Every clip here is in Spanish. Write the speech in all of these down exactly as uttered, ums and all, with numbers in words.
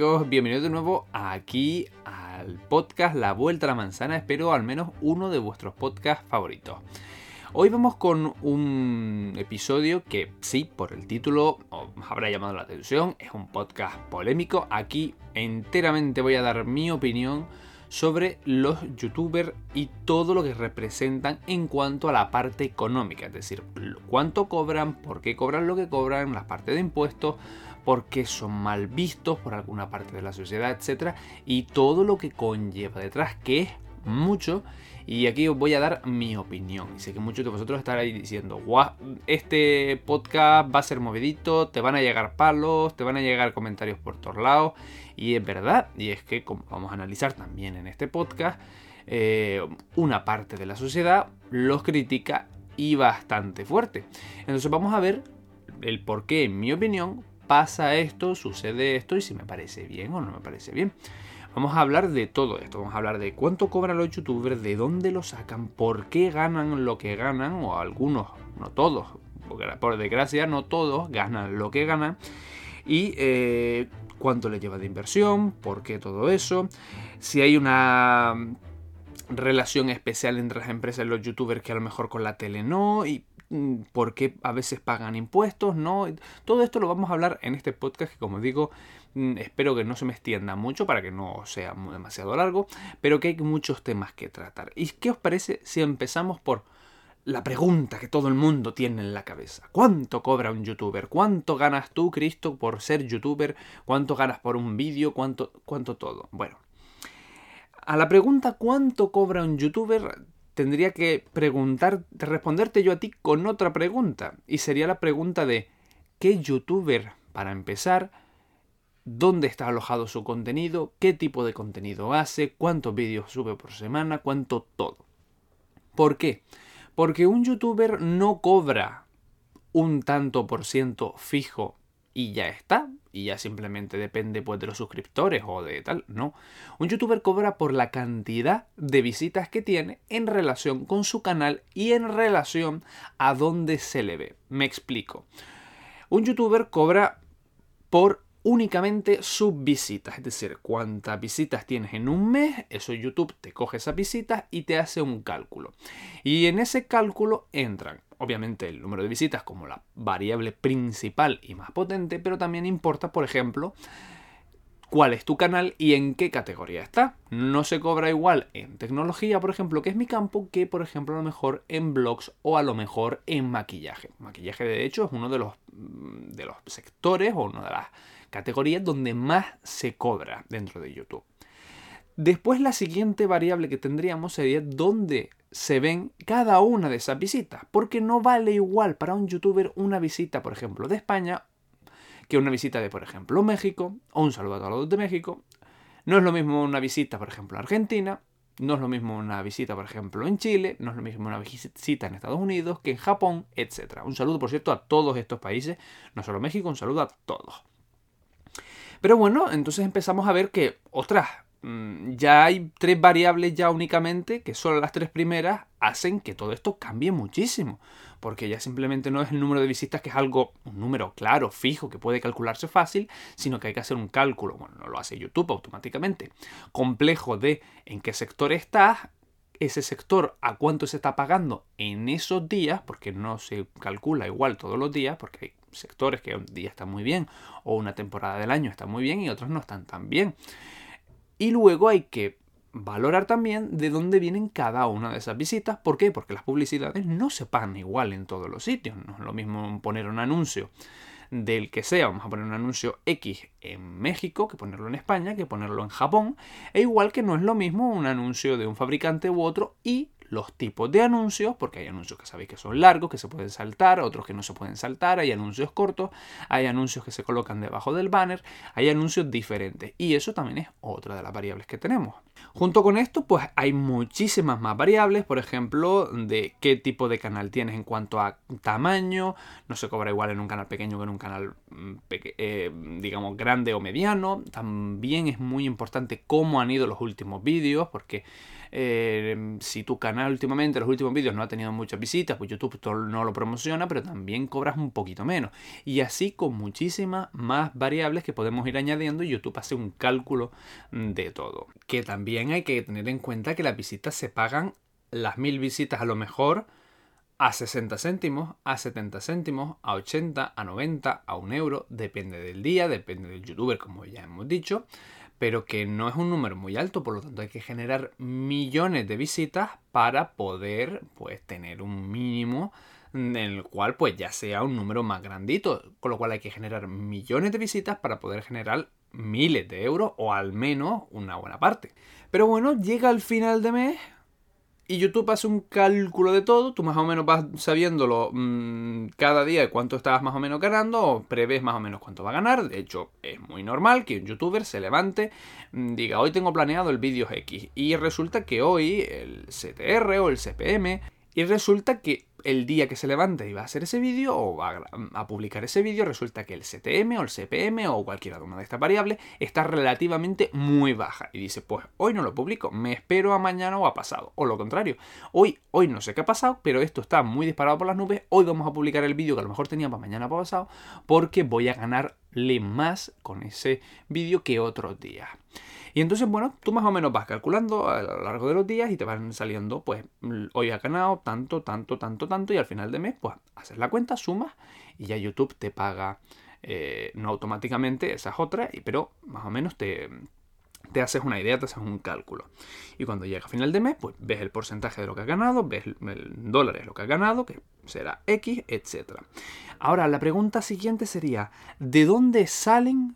amigos, bienvenidos de nuevo aquí al podcast La Vuelta a la Manzana, espero al menos uno de vuestros podcasts favoritos. Hoy vamos con un episodio que sí, por el título os habrá llamado la atención, es un podcast polémico. Aquí enteramente voy a dar mi opinión sobre los youtubers y todo lo que representan en cuanto a la parte económica, es decir, cuánto cobran, por qué cobran lo que cobran, las partes de impuestos, por qué son mal vistos por alguna parte de la sociedad, etcétera, y todo lo que conlleva detrás, que es mucho. Y aquí os voy a dar mi opinión. Y sé que muchos de vosotros estaréis diciendo, guau, este podcast va a ser movidito, te van a llegar palos, te van a llegar comentarios por todos lados. Y es verdad, y es que como vamos a analizar también en este podcast, eh, una parte de la sociedad los critica y bastante fuerte. Entonces vamos a ver el por qué, en mi opinión, pasa esto, sucede esto y si me parece bien o no me parece bien. Vamos a hablar de todo esto, vamos a hablar de cuánto cobran los youtubers, de dónde lo sacan, por qué ganan lo que ganan, o algunos, no todos, porque por desgracia no todos ganan lo que ganan, y eh, cuánto les lleva de inversión, por qué todo eso, si hay una relación especial entre las empresas y los youtubers que a lo mejor con la tele no, y por qué a veces pagan impuestos, ¿no? Todo esto lo vamos a hablar en este podcast que, como digo, espero que no se me extienda mucho para que no sea demasiado largo, pero que hay muchos temas que tratar. ¿Y qué os parece si empezamos por la pregunta que todo el mundo tiene en la cabeza? ¿Cuánto cobra un youtuber? ¿Cuánto ganas tú, Cristo, por ser youtuber? ¿Cuánto ganas por un vídeo? ¿Cuánto, cuánto todo? Bueno, a la pregunta ¿cuánto cobra un youtuber? Tendría que preguntar, responderte yo a ti con otra pregunta. Y sería la pregunta de ¿qué youtuber, para empezar, dónde está alojado su contenido, qué tipo de contenido hace, cuántos vídeos sube por semana, cuánto todo? ¿Por qué? Porque un youtuber no cobra un tanto por ciento fijo y ya está, y ya simplemente depende pues de los suscriptores o de tal, no. Un youtuber cobra por la cantidad de visitas que tiene en relación con su canal y en relación a dónde se le ve. Me explico. Un youtuber cobra por únicamente sus visitas, es decir, cuántas visitas tienes en un mes, eso YouTube te coge esas visitas y te hace un cálculo. Y en ese cálculo entran, obviamente, el número de visitas como la variable principal y más potente, pero también importa, por ejemplo, cuál es tu canal y en qué categoría está. No se cobra igual en tecnología, por ejemplo, que es mi campo, que por ejemplo a lo mejor en blogs o a lo mejor en maquillaje. Maquillaje, de hecho, es uno de los, de los sectores o una de las categorías donde más se cobra dentro de YouTube. Después la siguiente variable que tendríamos sería dónde se ven cada una de esas visitas, porque no vale igual para un youtuber una visita, por ejemplo, de España que una visita de, por ejemplo, México, o un saludo a todos los de México. No es lo mismo una visita, por ejemplo, a Argentina, no es lo mismo una visita, por ejemplo, en Chile, no es lo mismo una visita en Estados Unidos que en Japón, etcétera. Un saludo, por cierto, a todos estos países, no solo México, un saludo a todos. Pero bueno, entonces empezamos a ver que, ostras, ya hay tres variables ya únicamente, que solo las tres primeras hacen que todo esto cambie muchísimo. Porque ya simplemente no es el número de visitas, que es algo, un número claro, fijo, que puede calcularse fácil, sino que hay que hacer un cálculo, bueno, no lo hace YouTube automáticamente, complejo de en qué sector estás, ese sector a cuánto se está pagando en esos días, porque no se calcula igual todos los días, porque hay sectores que un día están muy bien o una temporada del año está muy bien y otros no están tan bien. Y luego hay que valorar también de dónde vienen cada una de esas visitas. ¿Por qué? Porque las publicidades no se pagan igual en todos los sitios. No es lo mismo poner un anuncio del que sea, vamos a poner un anuncio X en México que ponerlo en España, que ponerlo en Japón, e igual que no es lo mismo un anuncio de un fabricante u otro, y los tipos de anuncios, porque hay anuncios que sabéis que son largos, que se pueden saltar, otros que no se pueden saltar, hay anuncios cortos, hay anuncios que se colocan debajo del banner, hay anuncios diferentes, y eso también es otra de las variables que tenemos. Junto con esto, pues hay muchísimas más variables, por ejemplo, de qué tipo de canal tienes en cuanto a tamaño, no se cobra igual en un canal pequeño que en un canal, eh, digamos, grande o mediano. También es muy importante cómo han ido los últimos vídeos, porque Eh, si tu canal últimamente, los últimos vídeos no ha tenido muchas visitas, pues YouTube no lo promociona, pero también cobras un poquito menos. Y así con muchísimas más variables que podemos ir añadiendo y YouTube hace un cálculo de todo. Que también hay que tener en cuenta que las visitas se pagan, las mil visitas a lo mejor a sesenta céntimos, a setenta céntimos, a ochenta, a noventa, a un euro, depende del día, depende del youtuber, como ya hemos dicho, pero que no es un número muy alto, por lo tanto hay que generar millones de visitas para poder pues tener un mínimo en el cual pues ya sea un número más grandito, con lo cual hay que generar millones de visitas para poder generar miles de euros o al menos una buena parte. Pero bueno, llega el final de mes y YouTube hace un cálculo de todo, tú más o menos vas sabiéndolo mmm, cada día de cuánto estás más o menos ganando o prevés más o menos cuánto va a ganar. De hecho, es muy normal que un youtuber se levante, mmm, diga hoy tengo planeado el vídeo X y resulta que hoy el C T R o el C P M y resulta que el día que se levante y va a hacer ese vídeo o va a, a publicar ese vídeo, resulta que el C T M o el C P M o cualquiera de una de estas variables está relativamente muy baja. Y dice, pues hoy no lo publico, me espero a mañana o a pasado. O lo contrario, hoy, hoy no sé qué ha pasado, pero esto está muy disparado por las nubes, hoy vamos a publicar el vídeo que a lo mejor tenía para mañana o para pasado, porque voy a ganarle más con ese vídeo que otros días. Y entonces, bueno, tú más o menos vas calculando a lo largo de los días y te van saliendo, pues, hoy has ganado tanto, tanto, tanto, tanto, y al final de mes, pues, haces la cuenta, sumas, y ya YouTube te paga, eh, no automáticamente esas otras, pero más o menos te, te haces una idea, te haces un cálculo. Y cuando llega a final de mes, pues, ves el porcentaje de lo que has ganado, ves el, el dólares lo que has ganado, que será X, etcétera. Ahora, la pregunta siguiente sería, ¿de dónde salen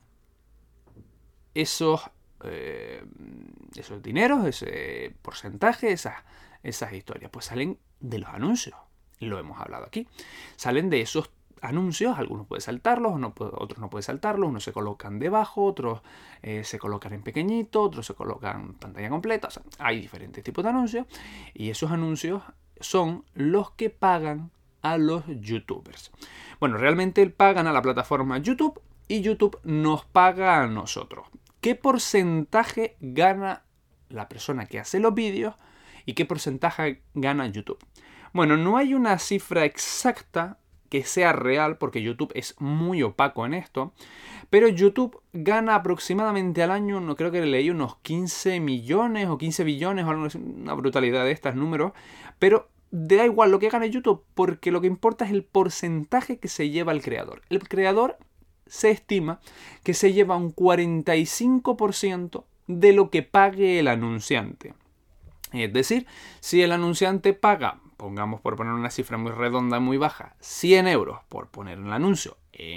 esos Eh, esos dineros, ese porcentaje, esas, esas historias? Pues salen de los anuncios, lo hemos hablado aquí, salen de esos anuncios, algunos pueden saltarlos, no puede, otros no pueden saltarlos, unos se colocan debajo, otros eh, se colocan en pequeñito, otros se colocan en pantalla completa, o sea, hay diferentes tipos de anuncios y esos anuncios son los que pagan a los youtubers. Bueno, realmente pagan a la plataforma YouTube y YouTube nos paga a nosotros. ¿Qué porcentaje gana la persona que hace los vídeos y qué porcentaje gana YouTube? Bueno, no hay una cifra exacta que sea real porque YouTube es muy opaco en esto, pero YouTube gana aproximadamente al año, no creo que leí unos quince millones o quince billones o una brutalidad de estos números, pero da igual lo que gane YouTube porque lo que importa es el porcentaje que se lleva el creador. El creador se estima que se lleva un cuarenta y cinco por ciento de lo que pague el anunciante. Es decir, si el anunciante paga, pongamos por poner una cifra muy redonda, muy baja, cien euros por poner el anuncio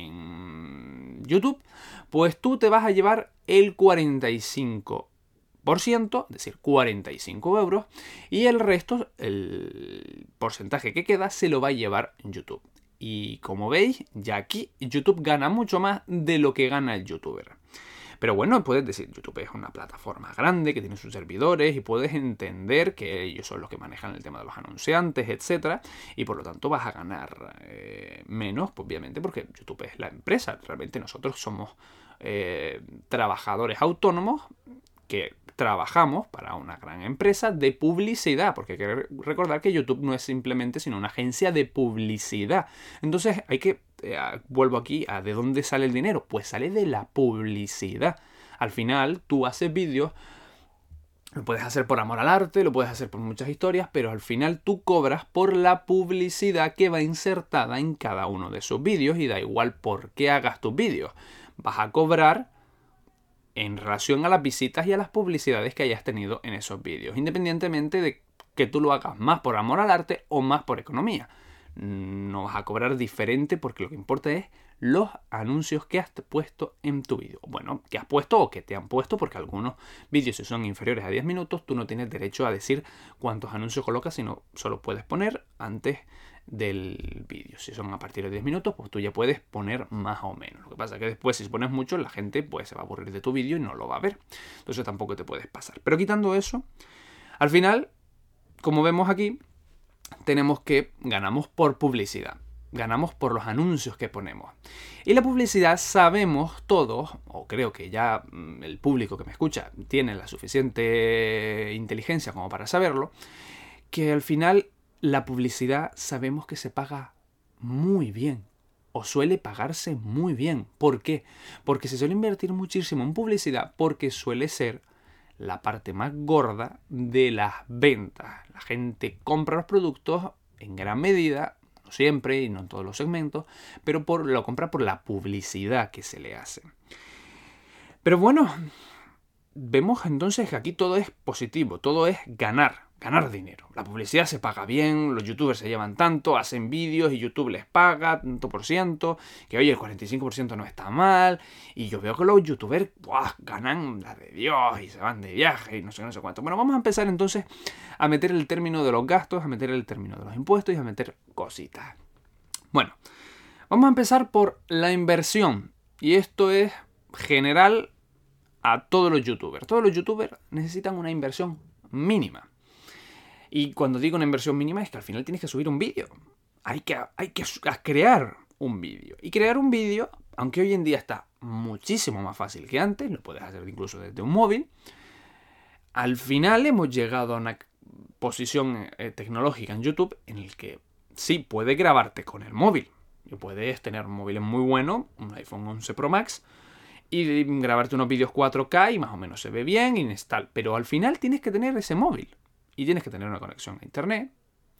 en YouTube, pues tú te vas a llevar el cuarenta y cinco por ciento, es decir, cuarenta y cinco euros, y el resto, el porcentaje que queda, se lo va a llevar YouTube. Y como veis, ya aquí YouTube gana mucho más de lo que gana el youtuber. Pero bueno, puedes decir, YouTube es una plataforma grande que tiene sus servidores y puedes entender que ellos son los que manejan el tema de los anunciantes, etcétera. Y por lo tanto vas a ganar eh, menos, pues, obviamente, porque YouTube es la empresa. Realmente nosotros somos eh, trabajadores autónomos que trabajamos para una gran empresa de publicidad, porque hay que recordar que YouTube no es simplemente sino una agencia de publicidad. Entonces hay que, eh, vuelvo aquí a ¿de dónde sale el dinero? Pues sale de la publicidad. Al final tú haces vídeos, lo puedes hacer por amor al arte, lo puedes hacer por muchas historias, pero al final tú cobras por la publicidad que va insertada en cada uno de esos vídeos y da igual por qué hagas tus vídeos. Vas a cobrar en relación a las visitas y a las publicidades que hayas tenido en esos vídeos, independientemente de que tú lo hagas más por amor al arte o más por economía. No vas a cobrar diferente porque lo que importa es los anuncios que has puesto en tu vídeo. Bueno, que has puesto o que te han puesto, porque algunos vídeos, si son inferiores a diez minutos, tú no tienes derecho a decir cuántos anuncios colocas, sino solo puedes poner antes del vídeo. Si son a partir de diez minutos, pues tú ya puedes poner más o menos. Lo que pasa es que después, si pones mucho, la gente pues se va a aburrir de tu vídeo y no lo va a ver. Entonces tampoco te puedes pasar. Pero quitando eso, al final, como vemos aquí, tenemos que ganamos por publicidad. ganamos por los anuncios que ponemos. Y la publicidad sabemos todos, o creo que ya el público que me escucha tiene la suficiente inteligencia como para saberlo, que al final la publicidad sabemos que se paga muy bien. O suele pagarse muy bien. ¿Por qué? Porque se suele invertir muchísimo en publicidad porque suele ser la parte más gorda de las ventas. La gente compra los productos en gran medida, no siempre y no en todos los segmentos, pero por, lo compra por la publicidad que se le hace. Pero bueno, vemos entonces que aquí todo es positivo, todo es ganar. Ganar dinero. La publicidad se paga bien, los youtubers se llevan tanto, hacen vídeos y YouTube les paga tanto por ciento, que oye, el cuarenta y cinco por ciento no está mal, y yo veo que los youtubers ¡buah! Ganan la de Dios y se van de viaje y no sé, no sé cuánto. Bueno, vamos a empezar entonces a meter el término de los gastos, a meter el término de los impuestos y a meter cositas. Bueno, vamos a empezar por la inversión, y esto es general a todos los youtubers. Todos los youtubers necesitan una inversión mínima. Y cuando digo una inversión mínima es que al final tienes que subir un vídeo. Hay que, hay que crear un vídeo. Y crear un vídeo, aunque hoy en día está muchísimo más fácil que antes, lo puedes hacer incluso desde un móvil, al final hemos llegado a una posición eh, tecnológica en YouTube en el que sí, puedes grabarte con el móvil. Y puedes tener un móvil muy bueno, un iPhone once Pro Max, y grabarte unos vídeos cuatro K y más o menos se ve bien y tal. Pero al final tienes que tener ese móvil. Y tienes que tener una conexión a internet.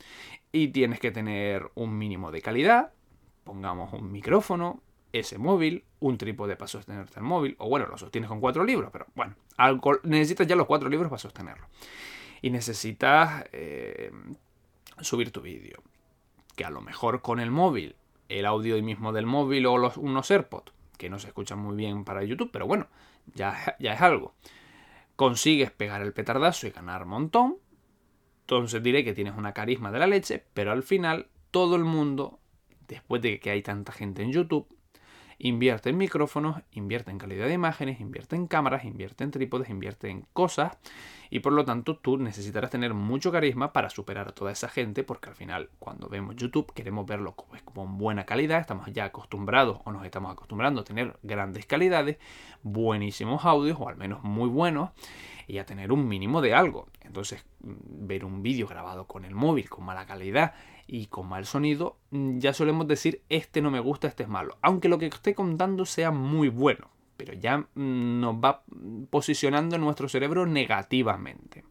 Y tienes que tener un mínimo de calidad. Pongamos un micrófono, ese móvil, un trípode para sostenerte el móvil. O bueno, lo sostienes con cuatro libros, pero bueno, algo, necesitas ya los cuatro libros para sostenerlo. Y necesitas eh, subir tu vídeo. Que a lo mejor con el móvil, el audio mismo del móvil o los, unos AirPods, que no se escuchan muy bien para YouTube, pero bueno, ya, ya es algo. Consigues pegar el petardazo y ganar un montón. Entonces diré que tienes una carisma de la leche, pero al final todo el mundo, después de que hay tanta gente en YouTube, invierte en micrófonos, invierte en calidad de imágenes, invierte en cámaras, invierte en trípodes, invierte en cosas, y por lo tanto tú necesitarás tener mucho carisma para superar a toda esa gente, porque al final cuando vemos YouTube queremos verlo como, con buena calidad, estamos ya acostumbrados o nos estamos acostumbrando a tener grandes calidades, buenísimos audios o al menos muy buenos, y a tener un mínimo de algo. Entonces, ver un vídeo grabado con el móvil con mala calidad y con mal sonido, ya solemos decir, este no me gusta, este es malo. Aunque lo que esté contando sea muy bueno, pero ya nos va posicionando en nuestro cerebro negativamente.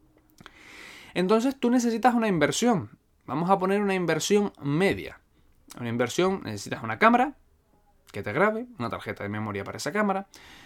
Entonces, tú necesitas una inversión. Vamos a poner una inversión media. Una inversión, necesitas una cámara que te grabe, una tarjeta de memoria para esa cámara.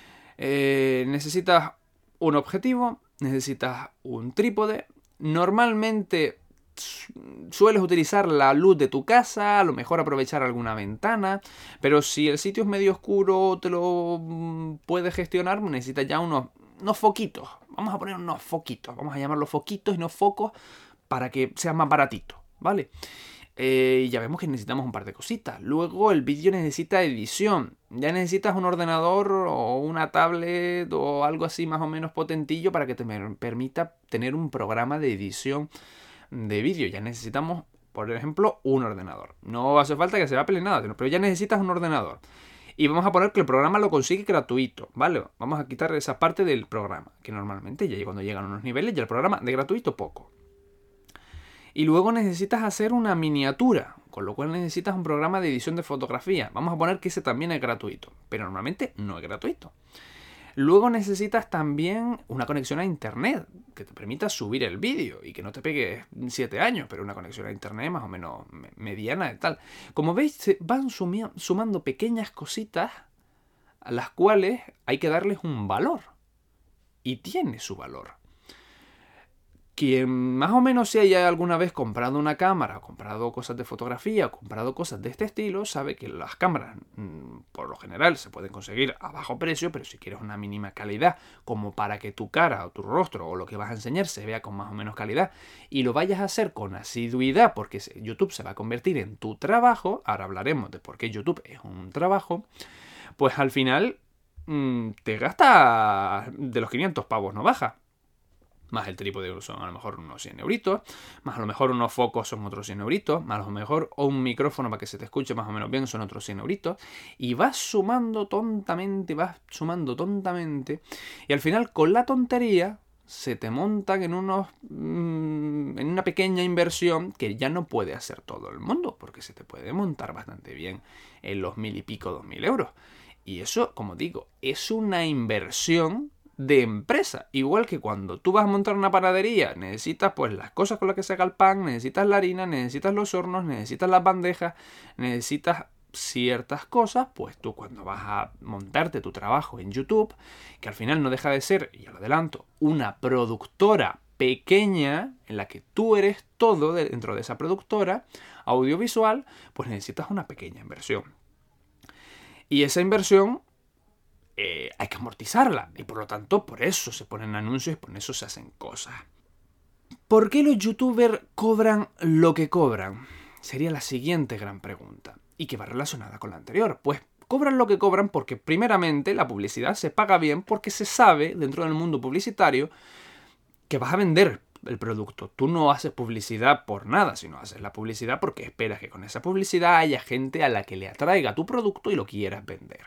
Eh, necesitas un objetivo, necesitas un trípode. Normalmente sueles utilizar la luz de tu casa, a lo mejor aprovechar alguna ventana, pero si el sitio es medio oscuro, te lo puedes gestionar, necesitas ya unos, unos foquitos. Vamos a poner unos foquitos, vamos a llamarlos foquitos y no focos para que sea más baratito, ¿vale? Eh, ya vemos que necesitamos un par de cositas. Luego el vídeo necesita edición. Ya necesitas un ordenador o una tablet o algo así más o menos potentillo para que te permita tener un programa de edición de vídeo. Ya necesitamos, por ejemplo, un ordenador. No hace falta que se Apple nada, pero ya necesitas un ordenador. Y vamos a poner que el programa lo consigue gratuito, ¿vale? Vamos a quitar esa parte del programa, que normalmente ya cuando llegan a unos niveles ya el programa de gratuito poco. Y luego necesitas hacer una miniatura, con lo cual necesitas un programa de edición de fotografía. Vamos a poner que ese también es gratuito, pero normalmente no es gratuito. Luego necesitas también una conexión a internet que te permita subir el vídeo y que no te pegue siete años, pero una conexión a internet más o menos mediana y tal. Como veis, se van sumando pequeñas cositas a las cuales hay que darles un valor. Y tiene su valor. Quien más o menos se haya alguna vez comprado una cámara, comprado cosas de fotografía, comprado cosas de este estilo, sabe que las cámaras mmm, por lo general se pueden conseguir a bajo precio, pero si quieres una mínima calidad, como para que tu cara o tu rostro o lo que vas a enseñar se vea con más o menos calidad y lo vayas a hacer con asiduidad, porque YouTube se va a convertir en tu trabajo, ahora hablaremos de por qué YouTube es un trabajo, pues al final mmm, te gasta de los quinientos pavos, no baja. Más el trípode son a lo mejor unos cien euritos, más a lo mejor unos focos son otros cien euritos, más a lo mejor un micrófono para que se te escuche más o menos bien son otros cien euritos, y vas sumando tontamente, vas sumando tontamente, y al final con la tontería se te montan en unos mmm, en una pequeña inversión que ya no puede hacer todo el mundo, porque se te puede montar bastante bien en los mil y pico, dos mil euros. Y eso, como digo, es una inversión de empresa. Igual que cuando tú vas a montar una panadería, necesitas pues las cosas con las que se haga el pan, necesitas la harina, necesitas los hornos, necesitas las bandejas, necesitas ciertas cosas, pues tú cuando vas a montarte tu trabajo en YouTube, que al final no deja de ser, y ya lo adelanto, una productora pequeña en la que tú eres todo dentro de esa productora audiovisual, pues necesitas una pequeña inversión. Y esa inversión Eh, hay que amortizarla y por lo tanto por eso se ponen anuncios y por eso se hacen cosas. ¿Por qué los youtubers cobran lo que cobran? Sería la siguiente gran pregunta y que va relacionada con la anterior. Pues cobran lo que cobran porque primeramente la publicidad se paga bien porque se sabe dentro del mundo publicitario que vas a vender el producto. Tú no haces publicidad por nada, sino haces la publicidad porque esperas que con esa publicidad haya gente a la que le atraiga tu producto y lo quieras vender.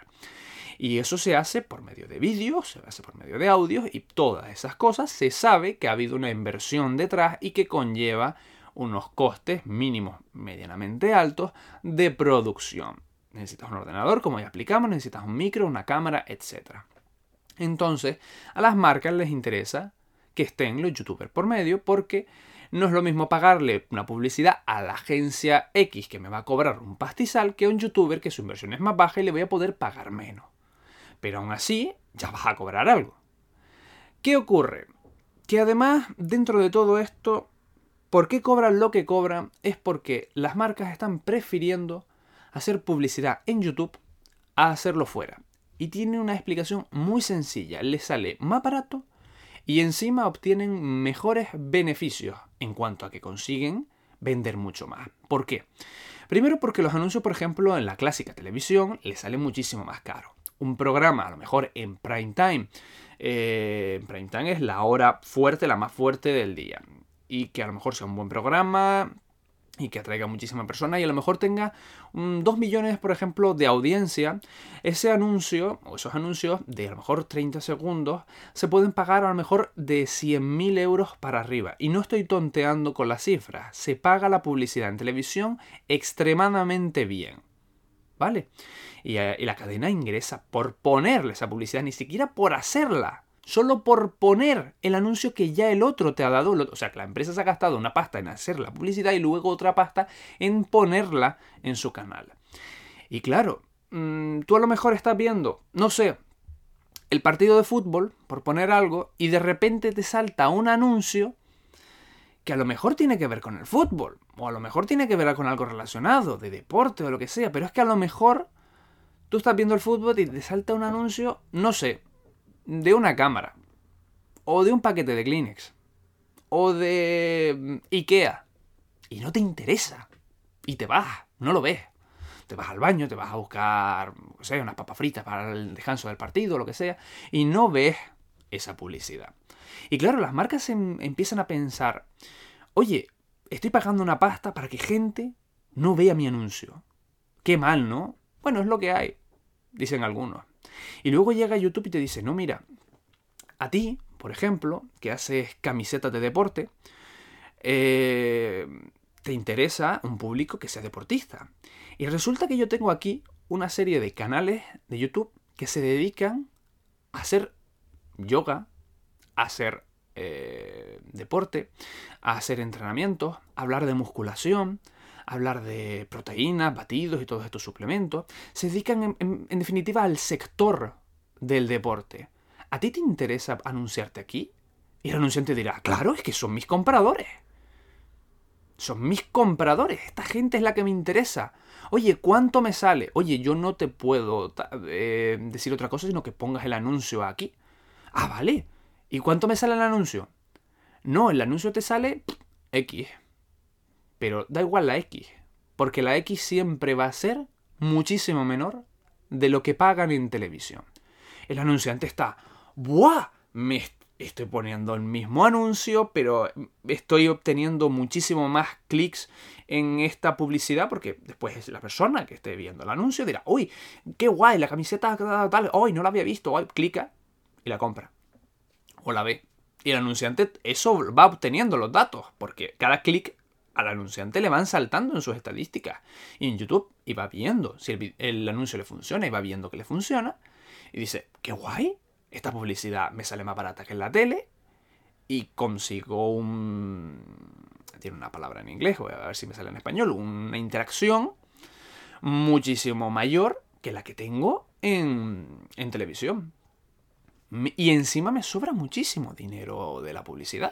Y eso se hace por medio de vídeos, se hace por medio de audios y todas esas cosas se sabe que ha habido una inversión detrás y que conlleva unos costes mínimos medianamente altos de producción. Necesitas un ordenador, como ya explicamos, necesitas un micro, una cámara, etcétera. Entonces, a las marcas les interesa que estén los youtubers por medio porque no es lo mismo pagarle una publicidad a la agencia X que me va a cobrar un pastizal que a un youtuber que su inversión es más baja y le voy a poder pagar menos. Pero aún así, ya vas a cobrar algo. ¿Qué ocurre? Que además, dentro de todo esto, ¿por qué cobran lo que cobran? Es porque las marcas están prefiriendo hacer publicidad en YouTube a hacerlo fuera. Y tiene una explicación muy sencilla. Les sale más barato y encima obtienen mejores beneficios en cuanto a que consiguen vender mucho más. ¿Por qué? Primero porque los anuncios, por ejemplo, en la clásica televisión les sale muchísimo más caro. Un programa, a lo mejor en prime time, eh, prime time es la hora fuerte, la más fuerte del día. Y que a lo mejor sea un buen programa y que atraiga a muchísimas personas y a lo mejor tenga um, dos millones, por ejemplo, de audiencia. Ese anuncio, o esos anuncios de a lo mejor treinta segundos, se pueden pagar a lo mejor de cien mil euros para arriba. Y no estoy tonteando con las cifras. Se paga la publicidad en televisión extremadamente bien. ¿Vale? Y, eh, y la cadena ingresa por ponerle esa publicidad, ni siquiera por hacerla. Solo por poner el anuncio que ya el otro te ha dado. O sea, que la empresa se ha gastado una pasta en hacer la publicidad y luego otra pasta en ponerla en su canal. Y claro, mmm, tú a lo mejor estás viendo, no sé, el partido de fútbol, por poner algo, y de repente te salta un anuncio que a lo mejor tiene que ver con el fútbol, o a lo mejor tiene que ver con algo relacionado, de deporte o lo que sea, pero es que a lo mejor tú estás viendo el fútbol y te salta un anuncio, no sé, de una cámara, o de un paquete de Kleenex, o de Ikea, y no te interesa, y te vas, no lo ves. Te vas al baño, te vas a buscar, no sé, unas papas fritas para el descanso del partido, lo que sea, y no ves esa publicidad. Y claro, las marcas em, empiezan a pensar, oye, estoy pagando una pasta para que gente no vea mi anuncio. Qué mal, ¿no? Bueno, es lo que hay, dicen algunos. Y luego llega YouTube y te dice, no, mira, a ti, por ejemplo, que haces camisetas de deporte, eh, te interesa un público que sea deportista. Y resulta que yo tengo aquí una serie de canales de YouTube que se dedican a hacer yoga, a hacer eh, deporte, a hacer entrenamientos, a hablar de musculación, a hablar de proteínas, batidos y todos estos suplementos. Se dedican en, en, en definitiva al sector del deporte. ¿A ti te interesa anunciarte aquí? Y el anunciante dirá, claro, es que son mis compradores. Son mis compradores. Esta gente es la que me interesa. Oye, ¿cuánto me sale? Oye, yo no te puedo eh, decir otra cosa, sino que pongas el anuncio aquí. Ah, vale. ¿Y cuánto me sale el anuncio? No, el anuncio te sale X. Pero da igual la X. Porque la X siempre va a ser muchísimo menor de lo que pagan en televisión. El anunciante está, ¡buah! Me estoy poniendo el mismo anuncio, pero estoy obteniendo muchísimo más clics en esta publicidad, porque después es la persona que esté viendo el anuncio dirá, uy, qué guay, la camiseta tal, hoy no la había visto, hoy clica y la compra. O la ve. Y el anunciante eso va obteniendo los datos, porque cada clic al anunciante le van saltando en sus estadísticas. Y en YouTube y va viendo si el, el anuncio le funciona y va viendo que le funciona. Y dice, qué guay, esta publicidad me sale más barata que en la tele y consigo un... Tiene una palabra en inglés, voy a ver si me sale en español. Una interacción muchísimo mayor que la que tengo en, en televisión. Y encima me sobra muchísimo dinero de la publicidad.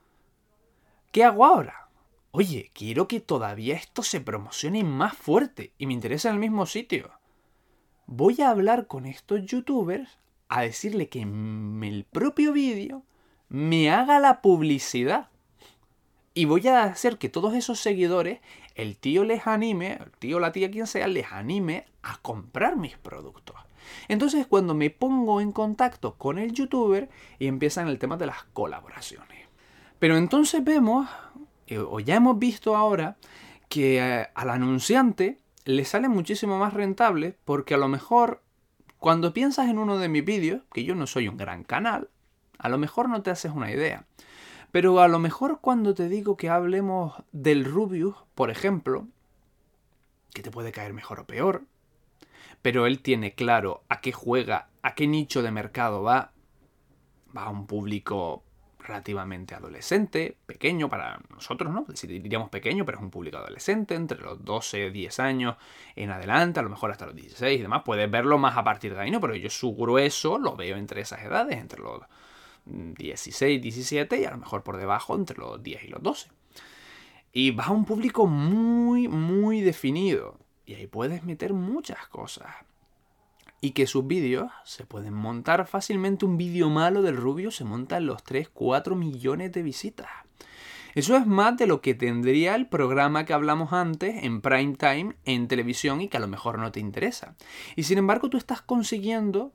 ¿Qué hago ahora? Oye, quiero que todavía esto se promocione más fuerte y me interesa en el mismo sitio. Voy a hablar con estos youtubers a decirle que en el propio vídeo me haga la publicidad. Y voy a hacer que todos esos seguidores, el tío les anime, el tío o la tía, quien sea, les anime a comprar mis productos. Entonces cuando me pongo en contacto con el youtuber y empiezan el tema de las colaboraciones. Pero entonces vemos, o ya hemos visto ahora, que al anunciante le sale muchísimo más rentable porque a lo mejor cuando piensas en uno de mis vídeos, que yo no soy un gran canal, a lo mejor no te haces una idea. Pero a lo mejor cuando te digo que hablemos del Rubius, por ejemplo, que te puede caer mejor o peor, pero él tiene claro a qué juega, a qué nicho de mercado va, va a un público relativamente adolescente, pequeño para nosotros, ¿no? Si diríamos pequeño, pero es un público adolescente, entre los doce, diez años en adelante, a lo mejor hasta los dieciséis y demás. Puedes verlo más a partir de ahí, ¿no? Pero yo su grueso lo veo entre esas edades, entre los dieciséis, diecisiete y a lo mejor por debajo entre los diez y los doce. Y va a un público muy, muy definido. Y ahí puedes meter muchas cosas. Y que sus vídeos se pueden montar fácilmente. Un vídeo malo del Rubio se monta en los tres, cuatro millones de visitas. Eso es más de lo que tendría el programa que hablamos antes en prime time en televisión y que a lo mejor no te interesa. Y sin embargo tú estás consiguiendo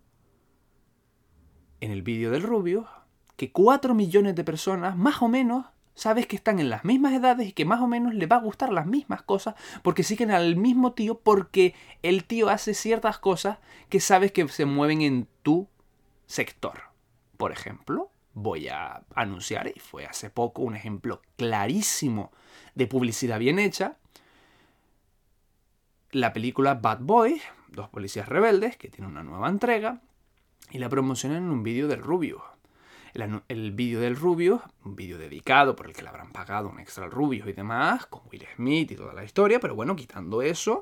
en el vídeo del Rubio que cuatro millones de personas más o menos sabes que están en las mismas edades y que más o menos les va a gustar las mismas cosas porque siguen al mismo tío, porque el tío hace ciertas cosas que sabes que se mueven en tu sector. Por ejemplo, voy a anunciar, y fue hace poco un ejemplo clarísimo de publicidad bien hecha, la película Bad Boys, dos policías rebeldes, que tiene una nueva entrega, y la promocionan en un vídeo del Rubius. El, el vídeo del Rubius, un vídeo dedicado por el que le habrán pagado un extra al Rubius y demás, con Will Smith y toda la historia, pero bueno, quitando eso,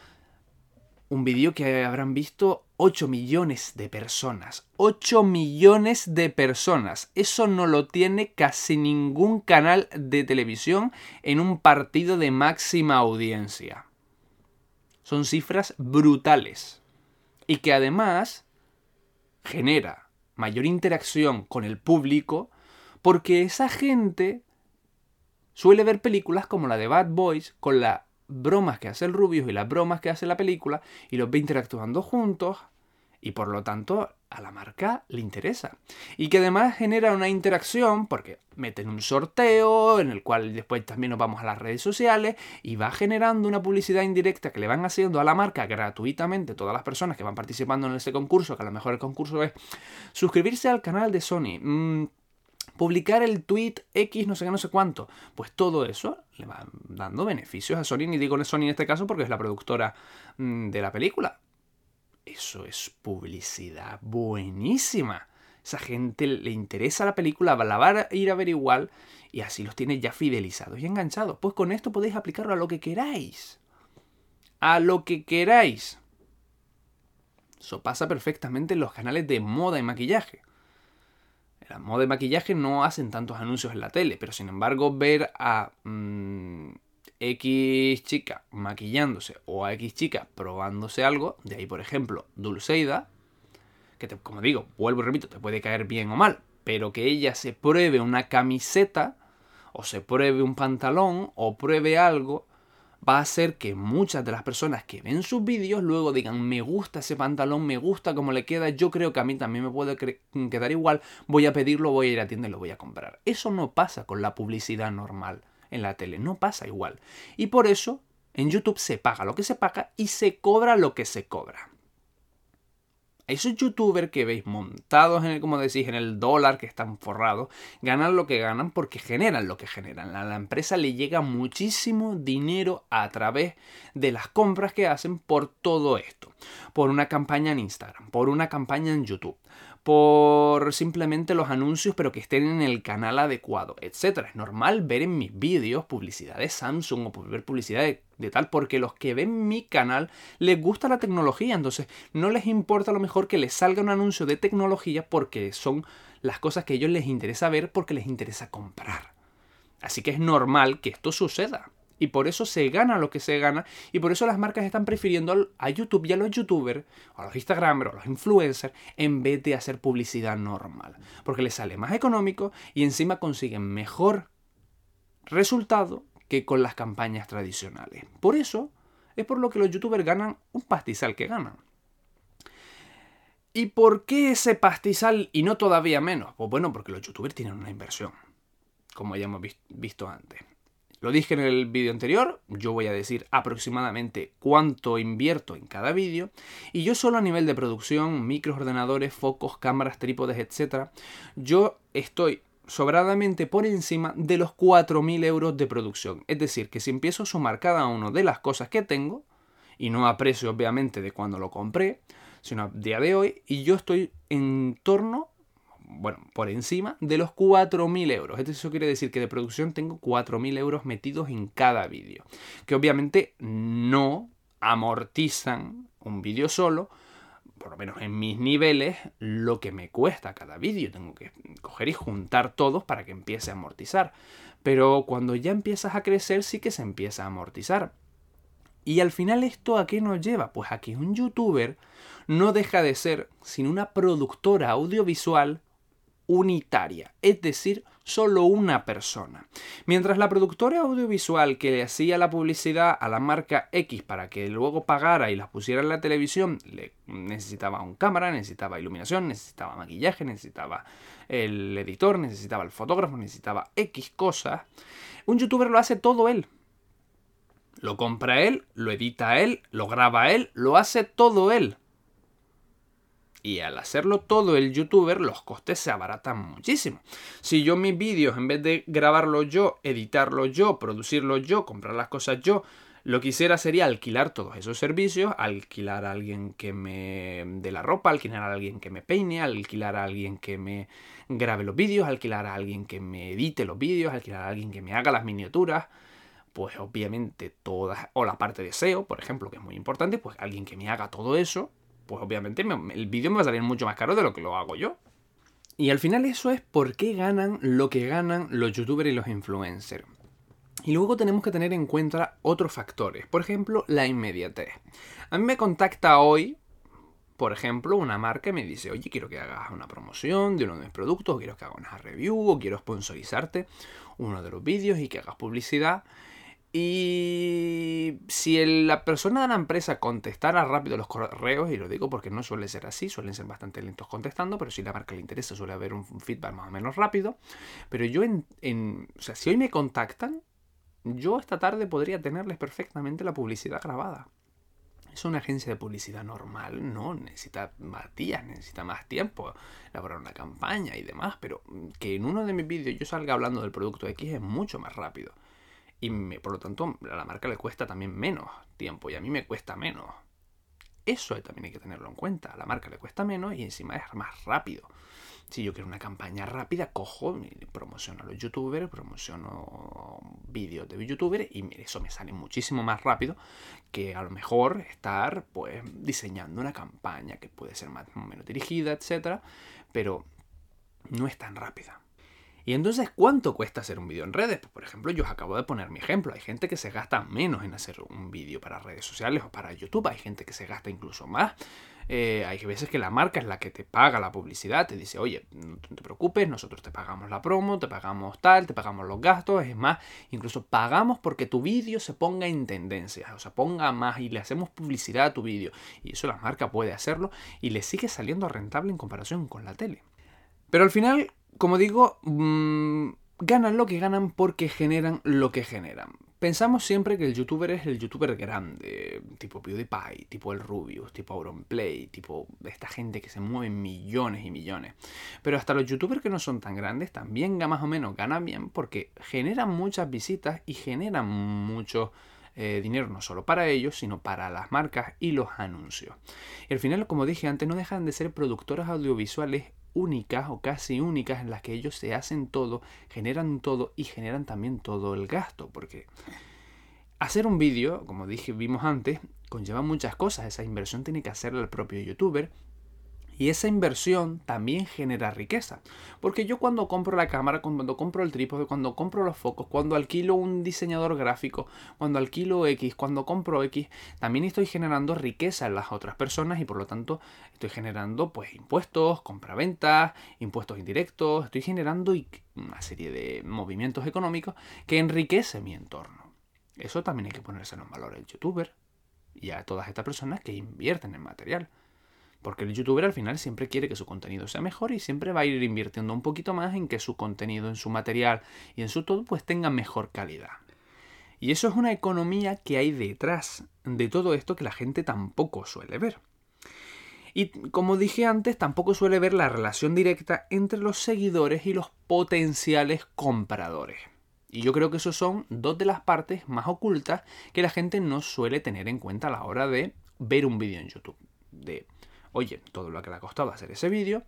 un vídeo que habrán visto ocho millones de personas. ocho millones de personas. Eso no lo tiene casi ningún canal de televisión en un partido de máxima audiencia. Son cifras brutales. Y que además genera mayor interacción con el público porque esa gente suele ver películas como la de Bad Boys con las bromas que hace el Rubius y las bromas que hace la película y los ve interactuando juntos y por lo tanto a la marca le interesa. Y que además genera una interacción porque meten un sorteo en el cual después también nos vamos a las redes sociales y va generando una publicidad indirecta que le van haciendo a la marca gratuitamente todas las personas que van participando en ese concurso, que a lo mejor el concurso es suscribirse al canal de Sony, mmm, publicar el tweet X no sé qué, no sé cuánto. Pues todo eso le va dando beneficios a Sony, ni digo Sony en este caso porque es la productora mmm, de la película. Eso es publicidad buenísima. Esa gente le interesa la película, la va a ir a ver igual y así los tiene ya fidelizados y enganchados. Pues con esto podéis aplicarlo a lo que queráis. A lo que queráis. Eso pasa perfectamente en los canales de moda y maquillaje. En la moda y maquillaje no hacen tantos anuncios en la tele, pero sin embargo ver a Mmm, X chica maquillándose o a X chica probándose algo, de ahí por ejemplo Dulceida, que te, como digo, vuelvo y repito, te puede caer bien o mal, pero que ella se pruebe una camiseta o se pruebe un pantalón o pruebe algo va a hacer que muchas de las personas que ven sus vídeos luego digan, me gusta ese pantalón, me gusta cómo le queda, yo creo que a mí también me puede quedar igual, voy a pedirlo, voy a ir a tienda y lo voy a comprar. Eso no pasa con la publicidad normal en la tele, no pasa igual. Y por eso en YouTube se paga lo que se paga y se cobra lo que se cobra. Esos youtubers que veis montados en el, como decís, en el dólar, que están forrados, ganan lo que ganan porque generan lo que generan. A la empresa le llega muchísimo dinero a través de las compras que hacen por todo esto. Por una campaña en Instagram, por una campaña en YouTube, por simplemente los anuncios pero que estén en el canal adecuado, etcétera. Es normal ver en mis vídeos publicidad de Samsung o ver publicidad de, de tal, porque los que ven mi canal les gusta la tecnología, entonces no les importa a lo mejor que les salga un anuncio de tecnología porque son las cosas que a ellos les interesa ver, porque les interesa comprar. Así que es normal que esto suceda. Y por eso se gana lo que se gana. Y por eso las marcas están prefiriendo a YouTube y a los youtubers, a los instagramers, a los influencers, en vez de hacer publicidad normal. Porque les sale más económico y encima consiguen mejor resultado que con las campañas tradicionales. Por eso es por lo que los youtubers ganan un pastizal que ganan. ¿Y por qué ese pastizal y no todavía menos? Pues bueno, porque los youtubers tienen una inversión, como ya hemos visto antes. Lo dije en el vídeo anterior, yo voy a decir aproximadamente cuánto invierto en cada vídeo, y yo solo a nivel de producción, micros, ordenadores, focos, cámaras, trípodes, etcétera, yo estoy sobradamente por encima de los cuatro mil euros de producción. Es decir, que si empiezo a sumar cada una de las cosas que tengo, y no a precio obviamente de cuando lo compré, sino a día de hoy, y yo estoy en torno, bueno, por encima de los cuatro mil euros. Esto eso quiere decir que de producción tengo cuatro mil euros metidos en cada vídeo. Que obviamente no amortizan un vídeo solo, por lo menos en mis niveles, lo que me cuesta cada vídeo. Tengo que coger y juntar todos para que empiece a amortizar. Pero cuando ya empiezas a crecer sí que se empieza a amortizar. Y al final, ¿esto a qué nos lleva? Pues a que un youtuber no deja de ser sino una productora audiovisual unitaria, es decir, solo una persona. Mientras la productora audiovisual que le hacía la publicidad a la marca X para que luego pagara y las pusiera en la televisión, le necesitaba un cámara, necesitaba iluminación, necesitaba maquillaje, necesitaba el editor, necesitaba el fotógrafo, necesitaba X cosas, un youtuber lo hace todo él. Lo compra él, lo edita él, lo graba él, lo hace todo él. Y al hacerlo todo el youtuber, los costes se abaratan muchísimo. Si yo mis vídeos, en vez de grabarlo yo, editarlo yo, producirlo yo, comprar las cosas yo, lo que hiciera sería alquilar todos esos servicios, alquilar a alguien que me dé la ropa, alquilar a alguien que me peine, alquilar a alguien que me grabe los vídeos, alquilar a alguien que me edite los vídeos, alquilar a alguien que me haga las miniaturas. Pues obviamente todas, o la parte de S E O, por ejemplo, que es muy importante, pues alguien que me haga todo eso, pues obviamente me, el vídeo me va a salir mucho más caro de lo que lo hago yo. Y al final eso es por qué ganan lo que ganan los youtubers y los influencers. Y luego tenemos que tener en cuenta otros factores. Por ejemplo, la inmediatez. A mí me contacta hoy, por ejemplo, una marca y me dice, oye, quiero que hagas una promoción de uno de mis productos, o quiero que hagas una review, o quiero sponsorizarte uno de los vídeos y que hagas publicidad. Y si el, la persona de la empresa contestara rápido los correos, y lo digo porque no suele ser así, suelen ser bastante lentos contestando, pero si a la marca le interesa suele haber un feedback más o menos rápido. Pero yo, en, en, o sea, si hoy me contactan, yo esta tarde podría tenerles perfectamente la publicidad grabada. Es una agencia de publicidad normal, no necesita más días, necesita más tiempo elaborar una campaña y demás, pero que en uno de mis vídeos yo salga hablando del producto X es mucho más rápido. Y me, por lo tanto a la marca le cuesta también menos tiempo y a mí me cuesta menos. Eso también hay que tenerlo en cuenta. A la marca le cuesta menos y encima es más rápido. Si yo quiero una campaña rápida, cojo, promociono a los youtubers, promociono vídeos de youtubers y eso me sale muchísimo más rápido que a lo mejor estar pues diseñando una campaña que puede ser más o menos dirigida, etcétera, pero no es tan rápida. Y entonces, ¿cuánto cuesta hacer un vídeo en redes? Pues, por ejemplo, yo os acabo de poner mi ejemplo. Hay gente que se gasta menos en hacer un vídeo para redes sociales o para YouTube. Hay gente que se gasta incluso más. Eh, hay veces que la marca es la que te paga la publicidad, te dice, oye, no te preocupes, nosotros te pagamos la promo, te pagamos tal, te pagamos los gastos, es más, incluso pagamos porque tu vídeo se ponga en tendencias, o sea, ponga más y le hacemos publicidad a tu vídeo. Y eso la marca puede hacerlo y le sigue saliendo rentable en comparación con la tele. Pero al final, como digo, mmm, ganan lo que ganan porque generan lo que generan. Pensamos siempre que el youtuber es el youtuber grande, tipo PewDiePie, tipo el Rubius, tipo Auronplay, tipo esta gente que se mueve millones y millones. Pero hasta los youtubers que no son tan grandes también más o menos ganan bien porque generan muchas visitas y generan mucho eh, dinero no solo para ellos, sino para las marcas y los anuncios. Y al final, como dije antes, no dejan de ser productoras audiovisuales únicas o casi únicas en las que ellos se hacen todo, generan todo y generan también todo el gasto, porque hacer un vídeo, como dije, vimos antes, conlleva muchas cosas. Esa inversión tiene que hacerla el propio youtuber y esa inversión también genera riqueza, porque yo cuando compro la cámara, cuando compro el trípode, cuando compro los focos, cuando alquilo un diseñador gráfico, cuando alquilo X, cuando compro X, también estoy generando riqueza en las otras personas y por lo tanto estoy generando pues impuestos, compraventas, impuestos indirectos, estoy generando una serie de movimientos económicos que enriquece mi entorno. Eso también hay que ponérselo en valor al youtuber y a todas estas personas que invierten en material. Porque el youtuber al final siempre quiere que su contenido sea mejor y siempre va a ir invirtiendo un poquito más en que su contenido, en su material y en su todo pues tenga mejor calidad. Y eso es una economía que hay detrás de todo esto que la gente tampoco suele ver. Y como dije antes, tampoco suele ver la relación directa entre los seguidores y los potenciales compradores. Y yo creo que esos son dos de las partes más ocultas que la gente no suele tener en cuenta a la hora de ver un vídeo en YouTube. De oye, todo lo que le ha costado hacer ese vídeo,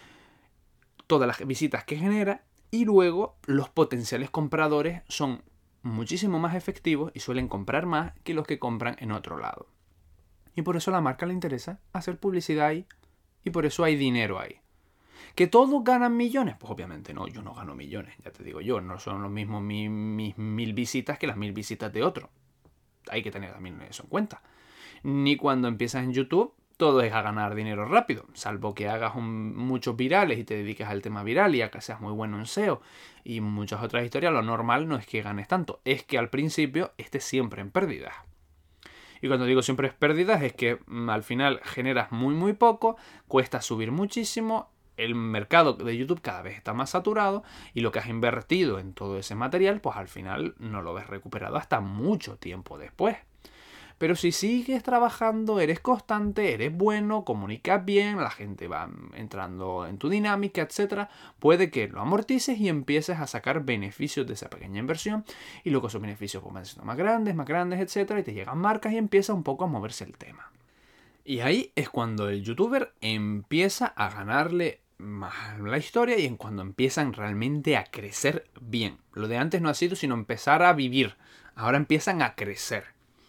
todas las visitas que genera y luego los potenciales compradores son muchísimo más efectivos y suelen comprar más que los que compran en otro lado. Y por eso a la marca le interesa hacer publicidad ahí y por eso hay dinero ahí. ¿Que todos ganan millones? Pues obviamente no, yo no gano millones, ya te digo yo, no son lo mismo mis, mis mil visitas que las mil visitas de otro. Hay que tener también eso en cuenta. Ni cuando empiezas en YouTube todo es a ganar dinero rápido, salvo que hagas un, muchos virales y te dediques al tema viral y a que seas muy bueno en S E O y muchas otras historias, lo normal no es que ganes tanto, es que al principio estés siempre en pérdidas. Y cuando digo siempre es pérdidas es que mm, al final generas muy muy poco, cuesta subir muchísimo, el mercado de YouTube cada vez está más saturado y lo que has invertido en todo ese material pues al final no lo ves recuperado hasta mucho tiempo después. Pero si sigues trabajando, eres constante, eres bueno, comunicas bien, la gente va entrando en tu dinámica, etcétera, puede que lo amortices y empieces a sacar beneficios de esa pequeña inversión y luego esos beneficios pues, van siendo más grandes, más grandes, etcétera, y te llegan marcas y empieza un poco a moverse el tema. Y ahí es cuando el youtuber empieza a ganarle más la historia y en cuando empiezan realmente a crecer bien. Lo de antes no ha sido sino empezar a vivir, ahora empiezan a crecer.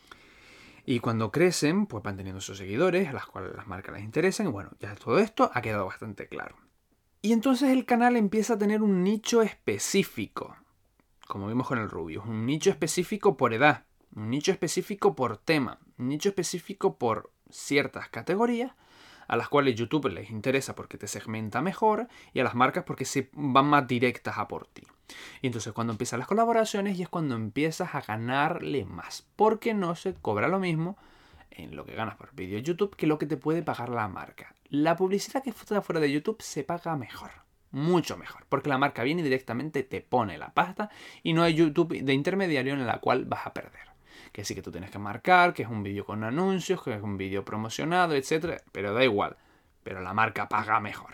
Y cuando crecen, pues van teniendo sus seguidores, a las cuales las marcas les interesan. Y bueno, ya todo esto ha quedado bastante claro. Y entonces el canal empieza a tener un nicho específico. Como vimos con el Rubius. Un nicho específico por edad. Un nicho específico por tema. Un nicho específico por ciertas categorías. A las cuales YouTube les interesa porque te segmenta mejor. Y a las marcas porque se van más directas a por ti. Y entonces cuando empiezan las colaboraciones y es cuando empiezas a ganarle más. Porque no se cobra lo mismo en lo que ganas por vídeo de YouTube que lo que te puede pagar la marca. La publicidad que está fuera de YouTube se paga mejor. Mucho mejor. Porque la marca viene y directamente te pone la pasta y no hay YouTube de intermediario en la cual vas a perder. Que sí que tú tienes que marcar, que es un vídeo con anuncios, que es un vídeo promocionado, etcétera. Pero da igual. Pero la marca paga mejor.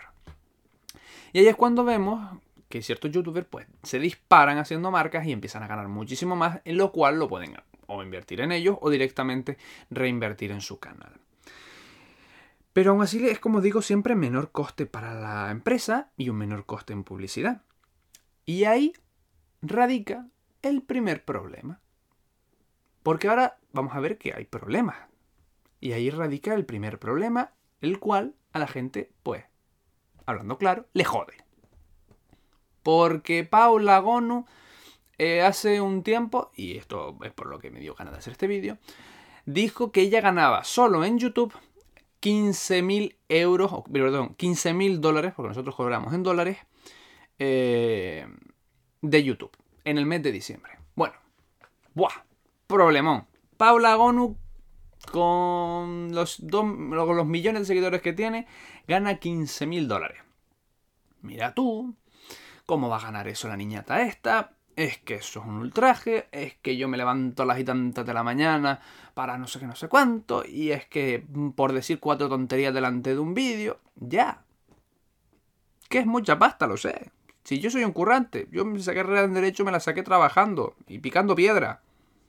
Y ahí es cuando vemos que ciertos youtubers pues se disparan haciendo marcas y empiezan a ganar muchísimo más, en lo cual lo pueden o invertir en ellos o directamente reinvertir en su canal. Pero aún así es, como digo, siempre menor coste para la empresa y un menor coste en publicidad. Y ahí radica el primer problema. Porque ahora vamos a ver que hay problemas. Y ahí radica el primer problema, el cual a la gente, pues, hablando claro, le jode. Porque Paula Gonu eh, hace un tiempo, y esto es por lo que me dio ganas de hacer este vídeo, dijo que ella ganaba solo en YouTube quince mil euros, perdón, quince mil dólares, porque nosotros cobramos en dólares, eh, de YouTube en el mes de diciembre. Bueno, ¡buah! Problemón. Paula Gonu, con los, dos, los millones de seguidores que tiene, gana quince mil dólares. Mira tú, ¿cómo va a ganar eso la niñata esta? Es que eso es un ultraje, es que yo me levanto a las y tantas de la mañana para no sé qué, no sé cuánto, y es que por decir cuatro tonterías delante de un vídeo, ya. Que es mucha pasta, lo sé. Si yo soy un currante, yo me saqué carrera en Derecho, me la saqué trabajando y picando piedra.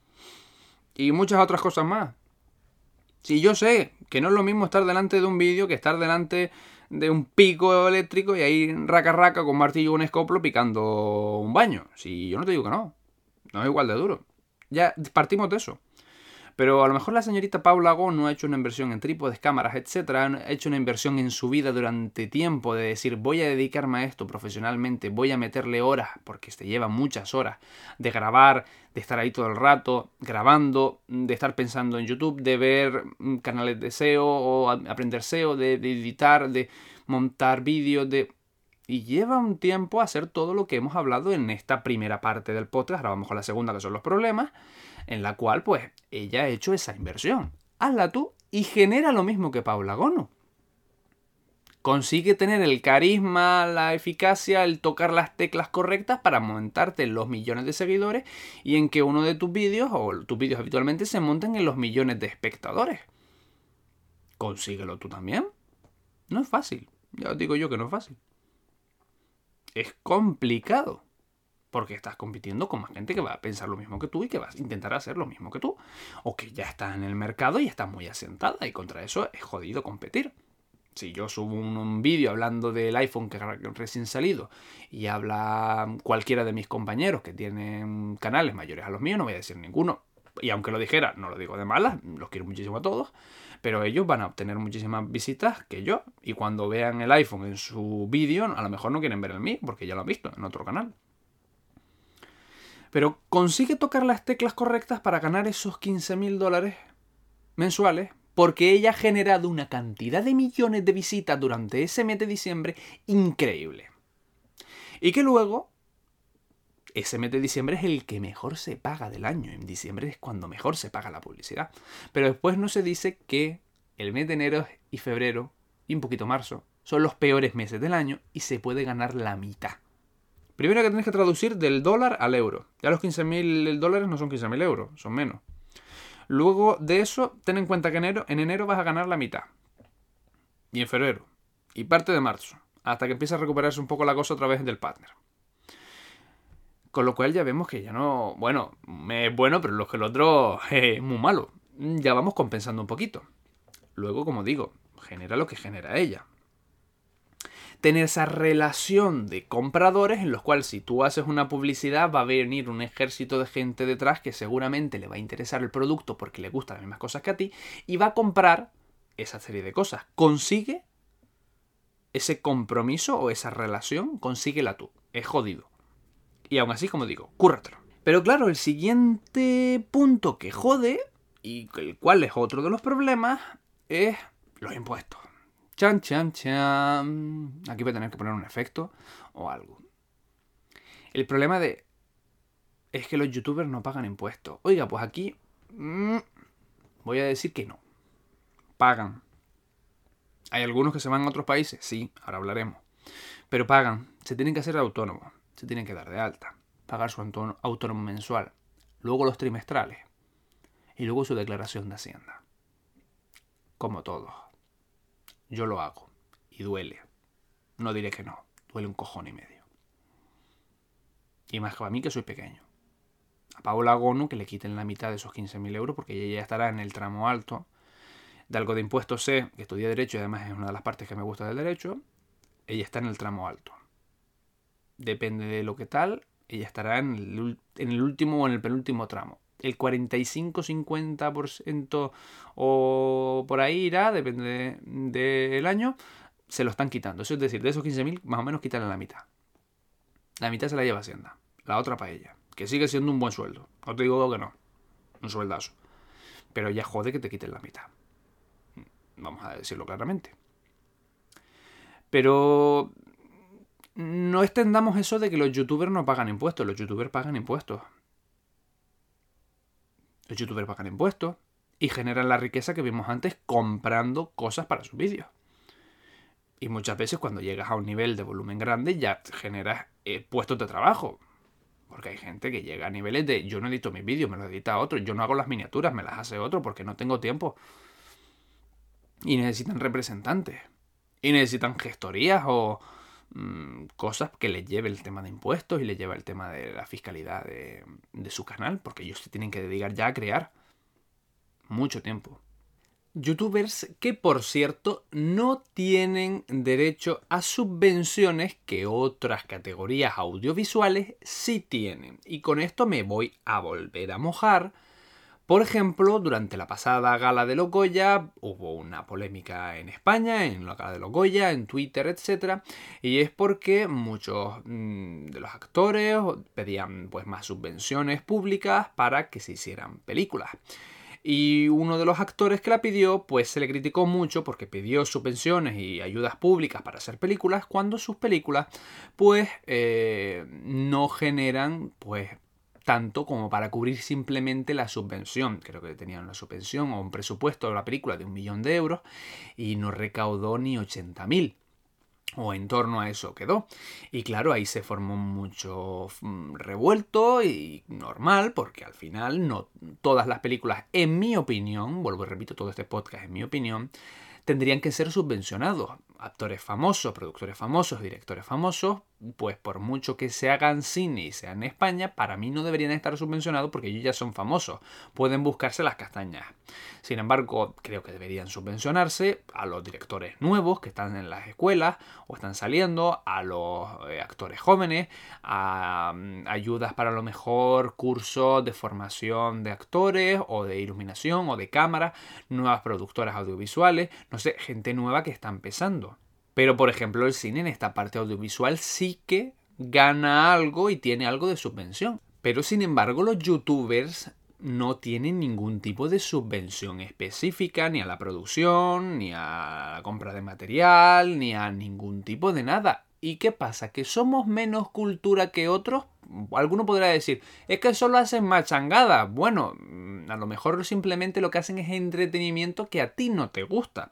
Y muchas otras cosas más. Si yo sé que no es lo mismo estar delante de un vídeo que estar delante de un pico eléctrico y ahí raca raca con martillo y un escoplo picando un baño. Si yo no te digo que no. No es igual de duro. Ya partimos de eso. Pero a lo mejor la señorita Paula Gonu ha hecho una inversión en trípodes, cámaras, etcétera. Ha hecho una inversión en su vida durante tiempo de decir, voy a dedicarme a esto profesionalmente, voy a meterle horas, porque se lleva muchas horas, de grabar, de estar ahí todo el rato, grabando, de estar pensando en YouTube, de ver canales de S E O o aprender S E O, de, de editar, de montar vídeos, de... Y lleva un tiempo a hacer todo lo que hemos hablado en esta primera parte del podcast. Ahora vamos con la segunda, que son los problemas, en la cual, pues, ella ha hecho esa inversión. Hazla tú y genera lo mismo que Paula Gonu. Consigue tener el carisma, la eficacia, el tocar las teclas correctas para montarte en los millones de seguidores y en que uno de tus vídeos, o tus vídeos habitualmente, se monten en los millones de espectadores. Consíguelo tú también. No es fácil. Ya os digo yo que no es fácil. Es complicado. Porque estás compitiendo con más gente que va a pensar lo mismo que tú y que va a intentar hacer lo mismo que tú. O que ya está en el mercado y está muy asentada. Y contra eso es jodido competir. Si yo subo un, un vídeo hablando del iPhone que recién salido y habla cualquiera de mis compañeros que tienen canales mayores a los míos, no voy a decir ninguno. Y aunque lo dijera, no lo digo de malas, los quiero muchísimo a todos. Pero ellos van a obtener muchísimas visitas que yo. Y cuando vean el iPhone en su vídeo, a lo mejor no quieren ver el mío porque ya lo han visto en otro canal. Pero consigue tocar las teclas correctas para ganar esos quince mil dólares mensuales porque ella ha generado una cantidad de millones de visitas durante ese mes de diciembre increíble. Y que luego, ese mes de diciembre es el que mejor se paga del año. En diciembre es cuando mejor se paga la publicidad. Pero después no se dice que el mes de enero y febrero y un poquito marzo son los peores meses del año y se puede ganar la mitad. Primero que tienes que traducir del dólar al euro. Ya los quince mil dólares no son quince mil euros, son menos. Luego de eso, ten en cuenta que en enero, en enero vas a ganar la mitad. Y en febrero. Y parte de marzo. Hasta que empieza a recuperarse un poco la cosa otra vez del partner. Con lo cual ya vemos que ya no... Bueno, es bueno, pero lo que el otro es muy malo. Ya vamos compensando un poquito. Luego, como digo, genera lo que genera ella. Tener esa relación de compradores en los cuales si tú haces una publicidad va a venir un ejército de gente detrás que seguramente le va a interesar el producto porque le gustan las mismas cosas que a ti y va a comprar esa serie de cosas. Consigue ese compromiso o esa relación, consíguela tú. Es jodido. Y aún así, como digo, cúrratelo. Pero claro, el siguiente punto que jode, y el cual es otro de los problemas, es los impuestos. Chan, chan, chan. Aquí voy a tener que poner un efecto o algo. El problema de... es que los youtubers no pagan impuestos. Oiga, pues aquí... Mmm, voy a decir que no. Pagan. ¿Hay algunos que se van a otros países? Sí, ahora hablaremos. Pero pagan. Se tienen que hacer autónomos. Se tienen que dar de alta. Pagar su autónomo mensual. Luego los trimestrales. Y luego su declaración de Hacienda. Como todos. Yo lo hago. Y duele. No diré que no. Duele un cojón y medio. Y más que a mí que soy pequeño. A Paula Gonu que le quiten la mitad de esos quince mil euros porque ella ya estará en el tramo alto. De algo de impuestos sé que estudié Derecho y además es una de las partes que me gusta del Derecho. Ella está en el tramo alto. Depende de lo que tal, ella estará en el, en el último o en el penúltimo tramo. El cuarenta y cinco a cincuenta por ciento o por ahí irá, depende del de año, se lo están quitando. Eso es decir, de esos quince mil, más o menos quitarle la mitad. La mitad se la lleva Hacienda, la otra para ella, que sigue siendo un buen sueldo. No te digo que no, un sueldazo. Pero ya jode que te quiten la mitad. vamos a decirlo claramente. Pero no extendamos eso de que los youtubers no pagan impuestos. Los youtubers pagan impuestos. Los youtubers pagan impuestos y generan la riqueza que vimos antes comprando cosas para sus vídeos. Y muchas veces cuando llegas a un nivel de volumen grande ya generas eh, puestos de trabajo. Porque hay gente que llega a niveles de yo no edito mis vídeos, me los edita otro. Yo no hago las miniaturas, me las hace otro porque no tengo tiempo. Y necesitan representantes. Y necesitan gestorías o mmm, cosas que les lleve el tema de impuestos y les lleve el tema de la fiscalidad de, de su canal. Porque ellos se tienen que dedicar ya a crear mucho tiempo. Youtubers que, por cierto, no tienen derecho a subvenciones que otras categorías audiovisuales sí tienen. Y con esto me voy a volver a mojar. Por ejemplo, durante la pasada gala de los Goya hubo una polémica en España, en la gala de los Goya, en Twitter, etcétera. Y es porque muchos mmm, de los actores pedían pues, más subvenciones públicas para que se hicieran películas. Y uno de los actores que la pidió, pues se le criticó mucho porque pidió subvenciones y ayudas públicas para hacer películas, cuando sus películas, pues, eh, no generan, pues, tanto como para cubrir simplemente la subvención. Creo que tenían una subvención o un presupuesto de la película de un millón de euros y no recaudó ni ochenta mil. O en torno a eso quedó. Y claro, ahí se formó mucho revuelto y normal, porque al final no todas las películas, en mi opinión, vuelvo y repito, todo este podcast en mi opinión, tendrían que ser subvencionados. Actores famosos, productores famosos, directores famosos, pues por mucho que se hagan cine y sean en España, para mí no deberían estar subvencionados porque ellos ya son famosos. Pueden buscarse las castañas. Sin embargo, creo que deberían subvencionarse a los directores nuevos que están en las escuelas o están saliendo, a los eh, actores jóvenes, a um, ayudas para a lo mejor cursos de formación de actores o de iluminación o de cámara, nuevas productoras audiovisuales, no sé, gente nueva que está empezando. Pero, por ejemplo, el cine en esta parte audiovisual sí que gana algo y tiene algo de subvención. Pero, sin embargo, los youtubers no tienen ningún tipo de subvención específica ni a la producción, ni a la compra de material, ni a ningún tipo de nada. ¿Y qué pasa? ¿Que somos menos cultura que otros? Alguno podrá decir, es que solo hacen machangadas. Bueno, a lo mejor simplemente lo que hacen es entretenimiento que a ti no te gusta.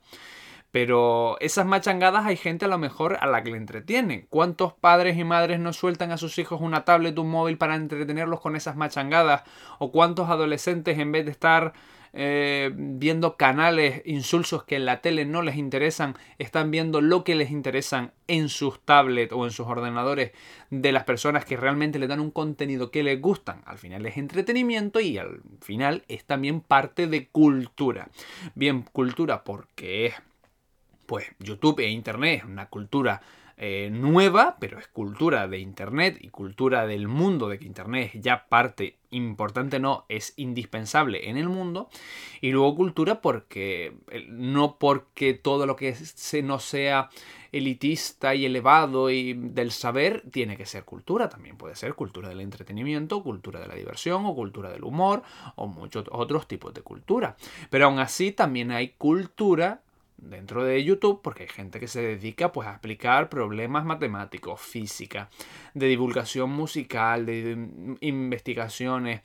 Pero esas machangadas hay gente a lo mejor a la que le entretiene. ¿Cuántos padres y madres no sueltan a sus hijos una tablet o un móvil para entretenerlos con esas machangadas? ¿O cuántos adolescentes, en vez de estar eh, viendo canales insulsos que en la tele no les interesan, están viendo lo que les interesan en sus tablets o en sus ordenadores de las personas que realmente le dan un contenido que les gustan? Al final es entretenimiento y al final es también parte de cultura. Bien, cultura porque es... Pues YouTube e Internet es una cultura eh, nueva, pero es cultura de Internet y cultura del mundo, de que Internet es ya parte importante, no, es indispensable en el mundo. Y luego cultura porque, no porque todo lo que se, no sea elitista y elevado y del saber tiene que ser cultura, también puede ser cultura del entretenimiento, cultura de la diversión o cultura del humor o muchos otros tipos de cultura. Pero aún así también hay cultura dentro de YouTube, porque hay gente que se dedica pues a explicar problemas matemáticos, física, de divulgación musical, de investigaciones,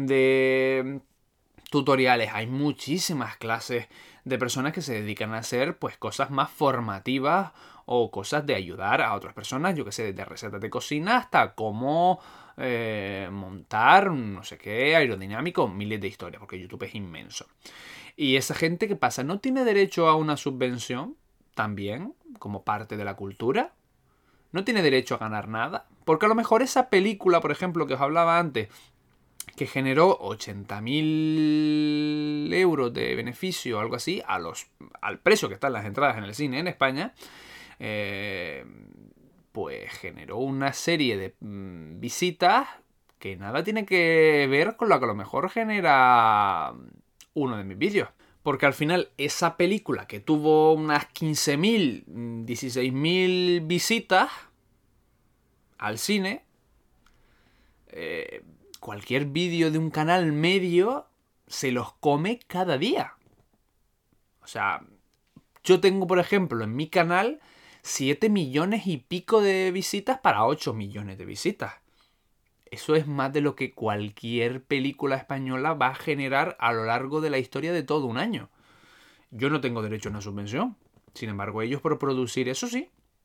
de tutoriales. Hay muchísimas clases de personas que se dedican a hacer pues cosas más formativas o cosas de ayudar a otras personas, yo que sé, desde recetas de cocina hasta cómo eh, montar no sé qué, aerodinámico, miles de historias, porque YouTube es inmenso. Y esa gente, ¿qué pasa? ¿No tiene derecho a una subvención también como parte de la cultura? ¿No tiene derecho a ganar nada? Porque a lo mejor esa película, por ejemplo, que os hablaba antes, que generó ochenta mil euros de beneficio o algo así, a los, al precio que están las entradas en el cine en España, eh, pues generó una serie de mm, visitas que nada tiene que ver con lo que a lo mejor genera uno de mis vídeos. Porque al final esa película que tuvo unas quince mil, dieciséis mil visitas al cine, eh, cualquier vídeo de un canal medio se los come cada día. O sea, Yo tengo, por ejemplo, en mi canal siete millones y pico de visitas para ocho millones de visitas. Eso es más de lo que cualquier película española va a generar a lo largo de la historia de todo un año. Yo no tengo derecho a una subvención. Sin embargo, ellos por producir eso sí.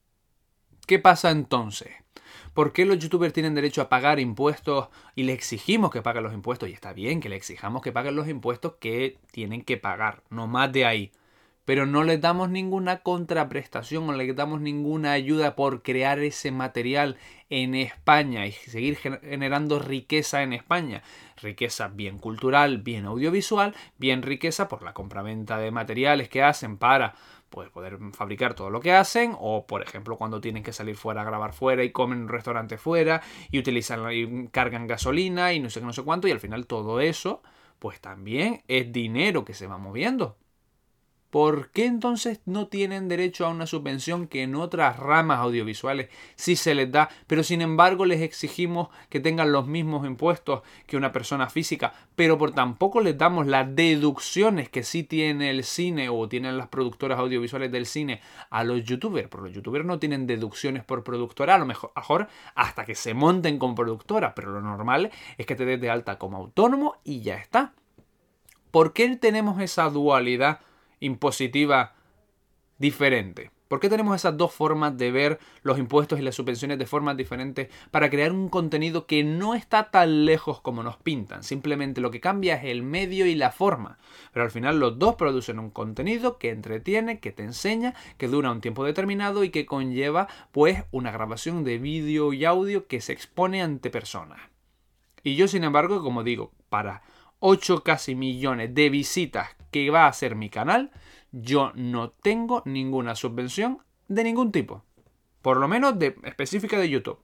¿Qué pasa entonces? ¿Por qué los youtubers tienen derecho a pagar impuestos y le exigimos que paguen los impuestos? Y está bien que le exijamos que paguen los impuestos que tienen que pagar, no más de ahí. Pero no les damos ninguna contraprestación o les damos ninguna ayuda por crear ese material en España y seguir generando riqueza en España. Riqueza bien cultural, bien audiovisual, bien riqueza por la compraventa de materiales que hacen para pues, poder fabricar todo lo que hacen, o por ejemplo cuando tienen que salir fuera a grabar fuera y comen en un restaurante fuera y utilizan y cargan gasolina y no sé qué, no sé cuánto, y al final todo eso pues también es dinero que se va moviendo. ¿Por qué entonces no tienen derecho a una subvención que en otras ramas audiovisuales sí se les da, pero sin embargo les exigimos que tengan los mismos impuestos que una persona física, pero por tampoco les damos las deducciones que sí tiene el cine o tienen las productoras audiovisuales del cine a los youtubers? Porque los youtubers no tienen deducciones por productora, a lo mejor hasta que se monten con productora, pero lo normal es que te des de alta como autónomo y ya está. ¿Por qué tenemos esa dualidad impositiva diferente? ¿Por qué tenemos esas dos formas de ver los impuestos y las subvenciones de formas diferentes para crear un contenido que no está tan lejos como nos pintan? Simplemente lo que cambia es el medio y la forma. Pero al final los dos producen un contenido que entretiene, que te enseña, que dura un tiempo determinado y que conlleva pues una grabación de vídeo y audio que se expone ante personas. Y yo, sin embargo, como digo, para ocho casi millones de visitas que va a ser mi canal, yo no tengo ninguna subvención de ningún tipo. Por lo menos de específica de YouTube.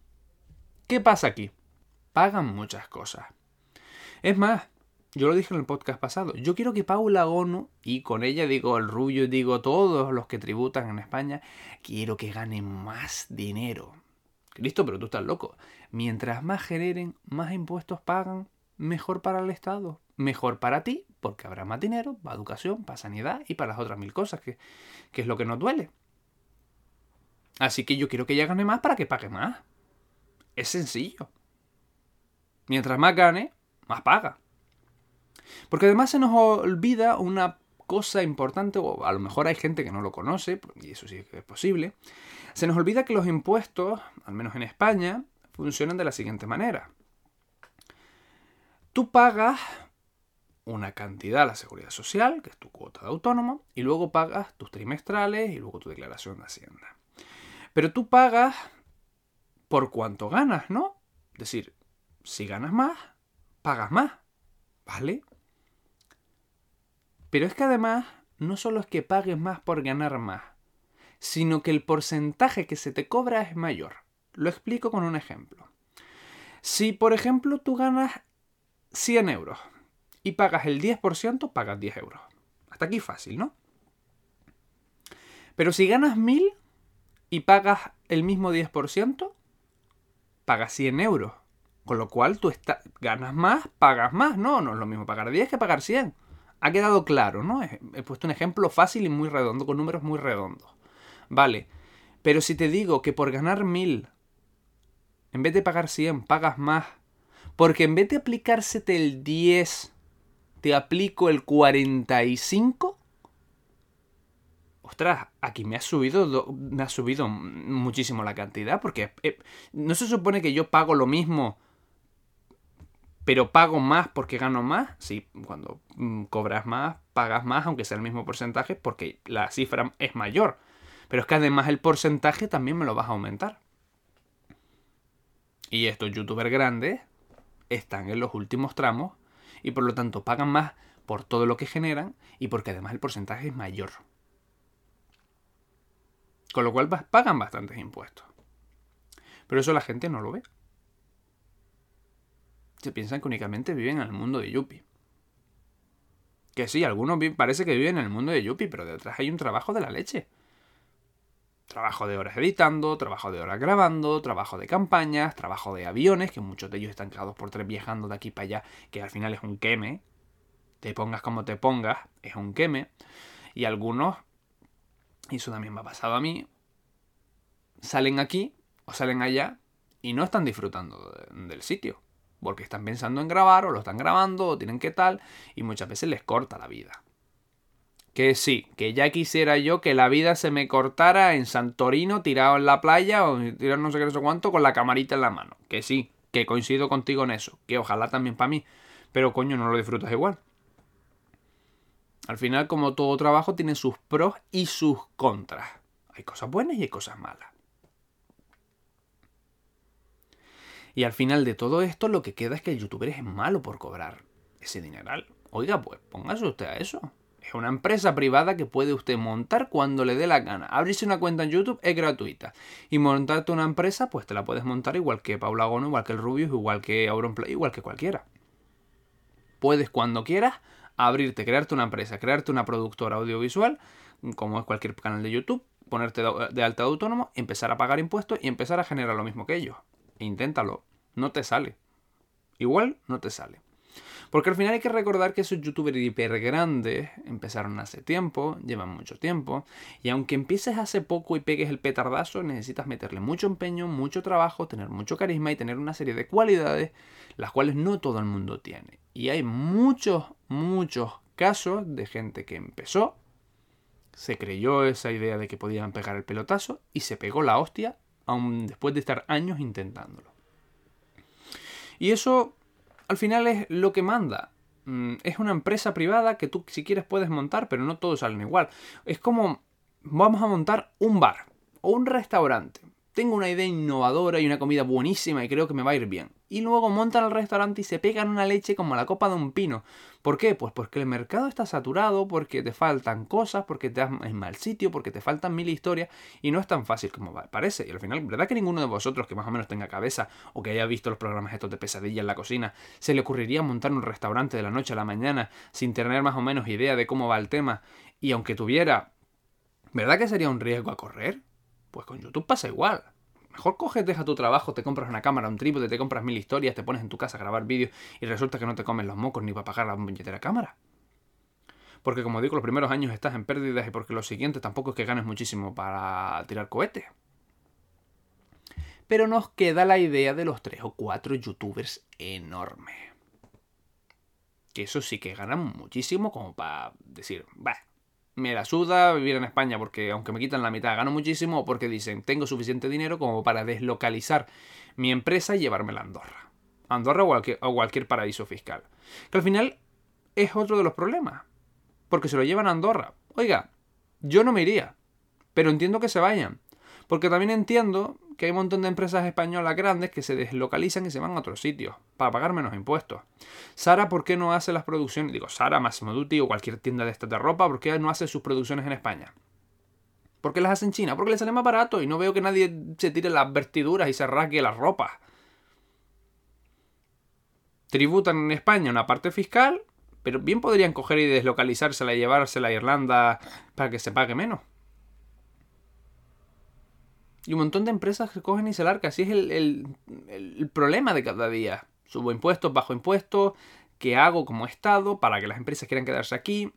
¿Qué pasa aquí? Pagan muchas cosas. Es más, yo lo dije en el podcast pasado, yo quiero que Paula Gonu, y con ella digo el Rubio y digo todos los que tributan en España, quiero que ganen más dinero. Listo, pero tú estás loco. Mientras más generen, más impuestos pagan, mejor para el Estado, mejor para ti, porque habrá más dinero para educación, para sanidad y para las otras mil cosas, que, que es lo que nos duele. Así que yo quiero que ella gane más para que pague más. Es sencillo. Mientras más gane, más paga. Porque además se nos olvida una cosa importante, o a lo mejor hay gente que no lo conoce, y eso sí es posible. Se nos olvida que los impuestos, al menos en España, funcionan de la siguiente manera. Tú pagas una cantidad a la seguridad social, que es tu cuota de autónomo, y luego pagas tus trimestrales y luego tu declaración de Hacienda. Pero tú pagas por cuánto ganas, ¿no? Es decir, si ganas más, pagas más, ¿vale? Pero es que además, no solo es que pagues más por ganar más, sino que el porcentaje que se te cobra es mayor. Lo explico con un ejemplo. Si, por ejemplo, tú ganas cien euros y pagas el diez por ciento, pagas diez euros. Hasta aquí fácil, ¿no? Pero si ganas mil y pagas el mismo diez por ciento, pagas cien euros. Con lo cual tú está, ganas más, pagas más. No, no es lo mismo pagar diez que pagar cien. Ha quedado claro, ¿no? He, he puesto un ejemplo fácil y muy redondo, con números muy redondos. Vale, pero si te digo que por ganar mil, en vez de pagar cien, pagas más, porque en vez de aplicársete el diez, te aplico el cuarenta y cinco. Ostras, aquí me ha subido, me ha subido muchísimo la cantidad, porque eh, no se supone que yo pago lo mismo, pero pago más porque gano más. Sí, cuando mm, cobras más, pagas más, aunque sea el mismo porcentaje, porque la cifra es mayor. Pero es que además el porcentaje también me lo vas a aumentar. Y estos youtubers grandes están en los últimos tramos y por lo tanto pagan más por todo lo que generan y porque además el porcentaje es mayor. Con lo cual pagan bastantes impuestos. Pero eso la gente no lo ve. Se piensan que únicamente viven en el mundo de Yuppie. Que sí, algunos parece que viven en el mundo de Yuppie, pero detrás hay un trabajo de la leche. Trabajo de horas editando, trabajo de horas grabando, trabajo de campañas, trabajo de aviones, que muchos de ellos están cada dos por tres viajando de aquí para allá, que al final es un queme. Te pongas como te pongas, es un queme. Y algunos y eso también me ha pasado a mí, salen aquí o salen allá y no están disfrutando de, del sitio. Porque están pensando en grabar o lo están grabando o tienen que tal y muchas veces les corta la vida. Que sí, que ya quisiera yo que la vida se me cortara en Santorino tirado en la playa o tirado no sé qué no sé cuánto con la camarita en la mano. Que sí, que coincido contigo en eso. Que ojalá también para mí. Pero coño, no lo disfrutas igual. Al final, como todo trabajo, tiene sus pros y sus contras. Hay cosas buenas y hay cosas malas. Y al final de todo esto lo que queda es que el youtuber es malo por cobrar ese dineral. Oiga, pues póngase usted a eso. Es una empresa privada que puede usted montar cuando le dé la gana. Abrirse una cuenta en YouTube es gratuita. Y montarte una empresa, pues te la puedes montar igual que Paula Gono, igual que el Rubius, igual que Auronplay, igual que cualquiera. Puedes cuando quieras abrirte, crearte una empresa, crearte una productora audiovisual, como es cualquier canal de YouTube, ponerte de alta de autónomo, empezar a pagar impuestos y empezar a generar lo mismo que ellos. Inténtalo, no te sale. Igual no te sale. Porque al final hay que recordar que esos youtubers hiper grandes empezaron hace tiempo, llevan mucho tiempo, y aunque empieces hace poco y pegues el petardazo, necesitas meterle mucho empeño, mucho trabajo, tener mucho carisma y tener una serie de cualidades, las cuales no todo el mundo tiene. Y hay muchos, muchos casos de gente que empezó, se creyó esa idea de que podían pegar el pelotazo y se pegó la hostia aun después de estar años intentándolo. Y eso, al final, es lo que manda. Es una empresa privada que tú, si quieres, puedes montar, pero no todos salen igual. Es como, vamos a montar un bar o un restaurante. Tengo una idea innovadora y una comida buenísima y creo que me va a ir bien. Y luego montan el restaurante y se pegan una leche como la copa de un pino. ¿Por qué? Pues porque el mercado está saturado, porque te faltan cosas, porque te das en mal sitio, porque te faltan mil historias y no es tan fácil como parece. Y al final, ¿verdad que ninguno de vosotros que más o menos tenga cabeza o que haya visto los programas estos de Pesadilla en la cocina se le ocurriría montar un restaurante de la noche a la mañana sin tener más o menos idea de cómo va el tema? Y aunque tuviera, ¿verdad que sería un riesgo a correr? Pues con YouTube pasa igual. Mejor coges, deja tu trabajo, te compras una cámara, un trípode, te compras mil historias, te pones en tu casa a grabar vídeos y resulta que no te comes los mocos ni para pagar la billetera cámara. Porque como digo, los primeros años estás en pérdidas y porque los siguientes tampoco es que ganes muchísimo para tirar cohetes. Pero nos queda la idea de los tres o cuatro youtubers enormes. Que eso sí que ganan muchísimo como para decir, bah, me la suda vivir en España porque aunque me quitan la mitad gano muchísimo, o porque dicen tengo suficiente dinero como para deslocalizar mi empresa y llevármela a Andorra. Andorra o cualquier, o cualquier paraíso fiscal. Que al final es otro de los problemas. Porque se lo llevan a Andorra. Oiga, yo no me iría, pero entiendo que se vayan. Porque también entiendo que hay un montón de empresas españolas grandes que se deslocalizan y se van a otros sitios para pagar menos impuestos. Sara, ¿por qué no hace las producciones? Digo, Sara, Massimo Dutti o cualquier tienda de estas de ropa, ¿por qué no hace sus producciones en España? ¿Por qué las hace en China? Porque les sale más barato y no veo que nadie se tire las vestiduras y se rasgue las ropas. Tributan en España una parte fiscal, pero bien podrían coger y deslocalizársela y llevársela a Irlanda para que se pague menos. Y un montón de empresas que cogen y se largan. Así es el, el, el problema de cada día. Subo impuestos, bajo impuestos. ¿Qué hago como Estado para que las empresas quieran quedarse aquí?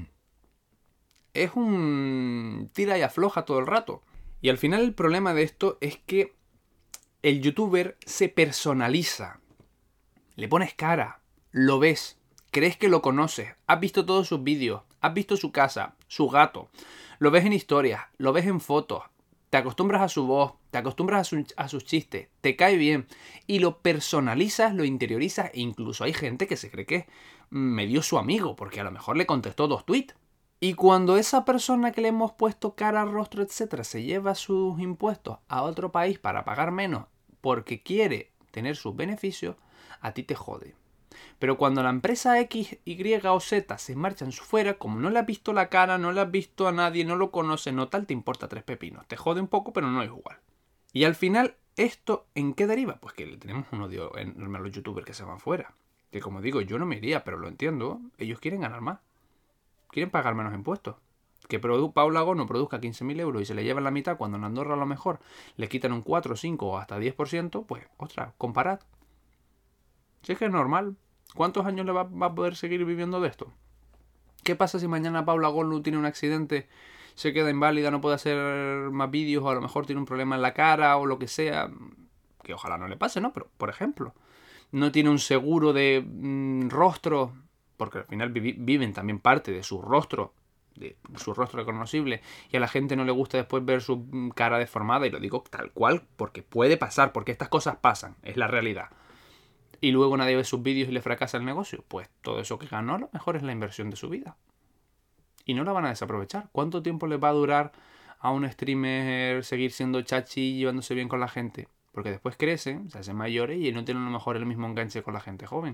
Es un tira y afloja todo el rato. Y al final el problema de esto es que el youtuber se personaliza. Le pones cara. Lo ves. Crees que lo conoces. Has visto todos sus vídeos. Has visto su casa. Su gato. Lo ves en historias. Lo ves en fotos. Te acostumbras a su voz, te acostumbras a, su, a sus chistes, te cae bien y lo personalizas, lo interiorizas e incluso hay gente que se cree que me dio su amigo porque a lo mejor le contestó dos tweets. Y cuando esa persona que le hemos puesto cara, rostro, etcétera se lleva sus impuestos a otro país para pagar menos porque quiere tener sus beneficios, a ti te jode. Pero cuando la empresa X, Y o Z se marchan fuera, como no le has visto la cara, no le has visto a nadie, no lo conoces, no tal, te importa tres pepinos. Te jode un poco, pero no es igual. Y al final, ¿esto en qué deriva? Pues que le tenemos un odio enorme a los youtubers que se van fuera. Que como digo, yo no me iría, pero lo entiendo. Ellos quieren ganar más. Quieren pagar menos impuestos. Que produ- Paula Gono produzca quince mil euros y se le llevan la mitad cuando en Andorra a lo mejor le quitan un cuatro, cinco o hasta diez por ciento, pues, ostras, comparad. Si es que es normal. ¿Cuántos años le va, va a poder seguir viviendo de esto? ¿Qué pasa si mañana Paula Gono tiene un accidente, se queda inválida, no puede hacer más vídeos, o a lo mejor tiene un problema en la cara o lo que sea, que ojalá no le pase, ¿no? Pero, por ejemplo, no tiene un seguro de mmm, rostro, porque al final vi- viven también parte de su rostro, de su rostro reconocible, y a la gente no le gusta después ver su cara deformada, y lo digo tal cual, porque puede pasar, porque estas cosas pasan, es la realidad. Y luego nadie ve sus vídeos y le fracasa el negocio, pues todo eso que ganó a lo mejor es la inversión de su vida. Y no la van a desaprovechar. ¿Cuánto tiempo les va a durar a un streamer seguir siendo chachi y llevándose bien con la gente? Porque después crecen, se hacen mayores y no tienen a lo mejor el mismo enganche con la gente joven.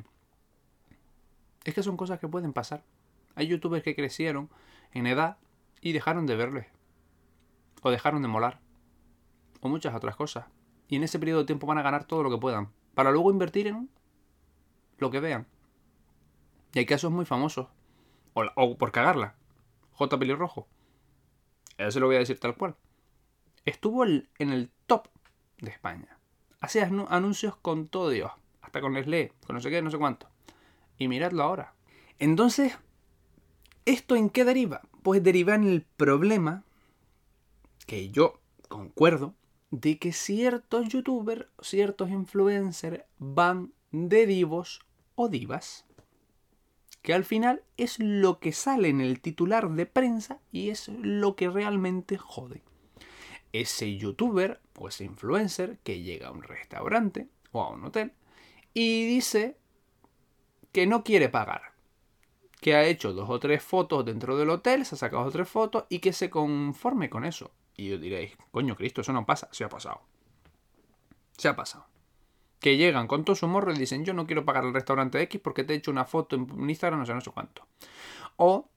Es que son cosas que pueden pasar. Hay youtubers que crecieron en edad y dejaron de verles. O dejaron de molar. O muchas otras cosas. Y en ese periodo de tiempo van a ganar todo lo que puedan. Para luego invertir en lo que vean. Y hay casos muy famosos. O, la, o por cagarla. J. Pelirrojo. Eso se lo voy a decir tal cual. Estuvo el, en el top de España. Hacía anuncios con todo Dios. Hasta con Nestlé, con no sé qué, no sé cuánto. Y miradlo ahora. Entonces, ¿esto en qué deriva? Pues deriva en el problema, que yo concuerdo, de que ciertos youtubers, ciertos influencers van de divos o divas. Que al final es lo que sale en el titular de prensa y es lo que realmente jode. Ese youtuber o ese influencer que llega a un restaurante o a un hotel y dice que no quiere pagar. Que ha hecho dos o tres fotos dentro del hotel, se ha sacado dos o tres fotos y que se conforme con eso. Y yo diréis, coño Cristo, eso no pasa. Se ha pasado. Se ha pasado. Que llegan con todo su morro y dicen, yo no quiero pagar al restaurante X porque te he hecho una foto en Instagram, no sé, no sé cuánto. O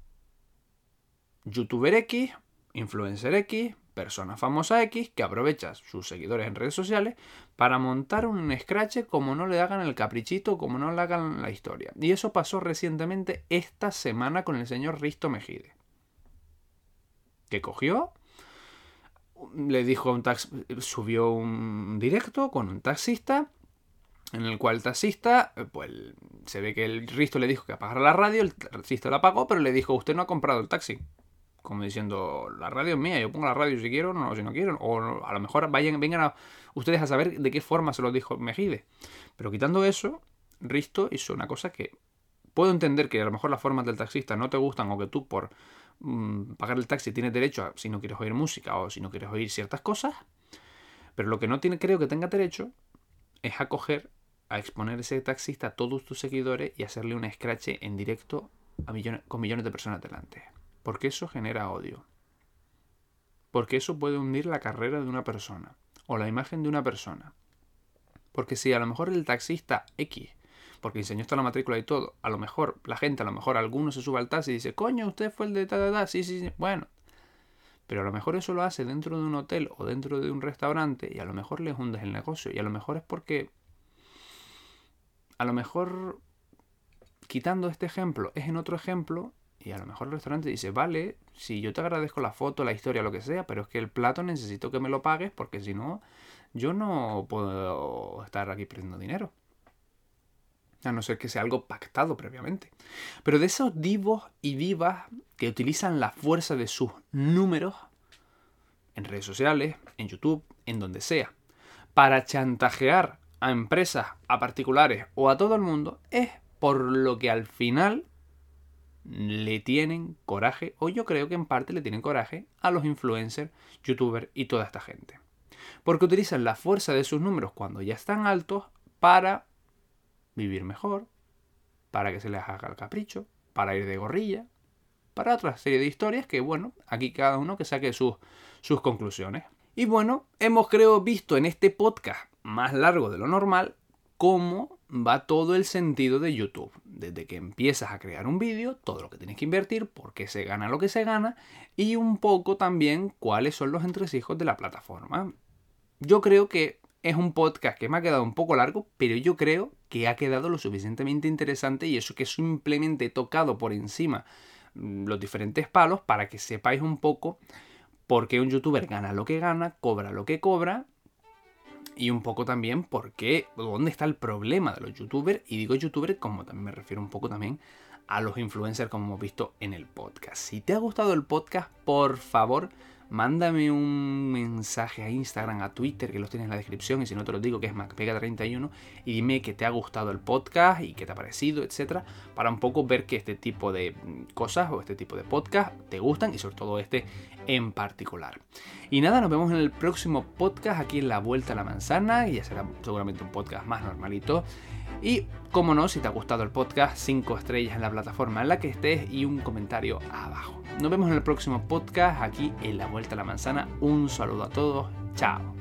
youtuber X, influencer X, persona famosa X, que aprovecha sus seguidores en redes sociales para montar un scratch como no le hagan el caprichito, como no le hagan la historia. Y eso pasó recientemente esta semana con el señor Risto Mejide. Que cogió, le dijo a un tax, subió un directo con un taxista, en el cual el taxista, pues se ve que el Risto le dijo que apagara la radio, el taxista la apagó, pero le dijo, usted no ha comprado el taxi. Como diciendo, la radio es mía, yo pongo la radio si quiero, no, si no quiero. O a lo mejor vayan, vengan a ustedes a saber de qué forma se lo dijo Mejide. Pero quitando eso, Risto hizo una cosa que puedo entender que a lo mejor las formas del taxista no te gustan o que tú por mmm, pagar el taxi tienes derecho a si no quieres oír música o si no quieres oír ciertas cosas. Pero lo que no tiene, creo que tenga derecho es a coger, a exponer a ese taxista a todos tus seguidores y hacerle un scratch en directo a millones, con millones de personas delante. Porque eso genera odio. Porque eso puede hundir la carrera de una persona. O la imagen de una persona. Porque si a lo mejor el taxista X, porque enseñó hasta la matrícula y todo, a lo mejor la gente, a lo mejor alguno se sube al taxi y dice, coño, usted fue el de ta, ta, ta, sí, sí, sí, bueno. Pero a lo mejor eso lo hace dentro de un hotel o dentro de un restaurante y a lo mejor le hundes el negocio. Y a lo mejor es porque, a lo mejor, quitando este ejemplo, es en otro ejemplo. Y a lo mejor el restaurante dice, vale, si yo te agradezco la foto, la historia, lo que sea, pero es que el plato necesito que me lo pagues porque si no, yo no puedo estar aquí perdiendo dinero. A no ser que sea algo pactado previamente. Pero de esos divos y divas que utilizan la fuerza de sus números en redes sociales, en YouTube, en donde sea, para chantajear a empresas, a particulares o a todo el mundo, es por lo que al final le tienen coraje, o yo creo que en parte le tienen coraje a los influencers, youtubers y toda esta gente. Porque utilizan la fuerza de sus números cuando ya están altos para vivir mejor, para que se les haga el capricho, para ir de gorrilla, para otra serie de historias que, bueno, aquí cada uno que saque sus, sus conclusiones. Y bueno, hemos creo visto en este podcast más largo de lo normal cómo va todo el sentido de YouTube. Desde que empiezas a crear un vídeo, todo lo que tienes que invertir, por qué se gana lo que se gana y un poco también cuáles son los entresijos de la plataforma. Yo creo que es un podcast que me ha quedado un poco largo, pero yo creo que ha quedado lo suficientemente interesante y eso que simplemente he tocado por encima los diferentes palos para que sepáis un poco por qué un youtuber gana lo que gana, cobra lo que cobra. Y un poco también por qué, dónde está el problema de los youtubers. Y digo youtubers como también me refiero un poco también a los influencers como hemos visto en el podcast. Si te ha gustado el podcast, por favor, mándame un mensaje a Instagram, a Twitter, que los tienes en la descripción, y si no te lo digo, que es macpega treinta y uno, y dime que te ha gustado el podcast y qué te ha parecido, etcétera, para un poco ver que este tipo de cosas o este tipo de podcast te gustan, y sobre todo este en particular. Y nada, nos vemos en el próximo podcast aquí en La Vuelta a la Manzana, y ya será seguramente un podcast más normalito. Y, como no, si te ha gustado el podcast, cinco estrellas en la plataforma en la que estés y un comentario abajo. Nos vemos en el próximo podcast aquí en La Vuelta a la Manzana. Un saludo a todos. Chao.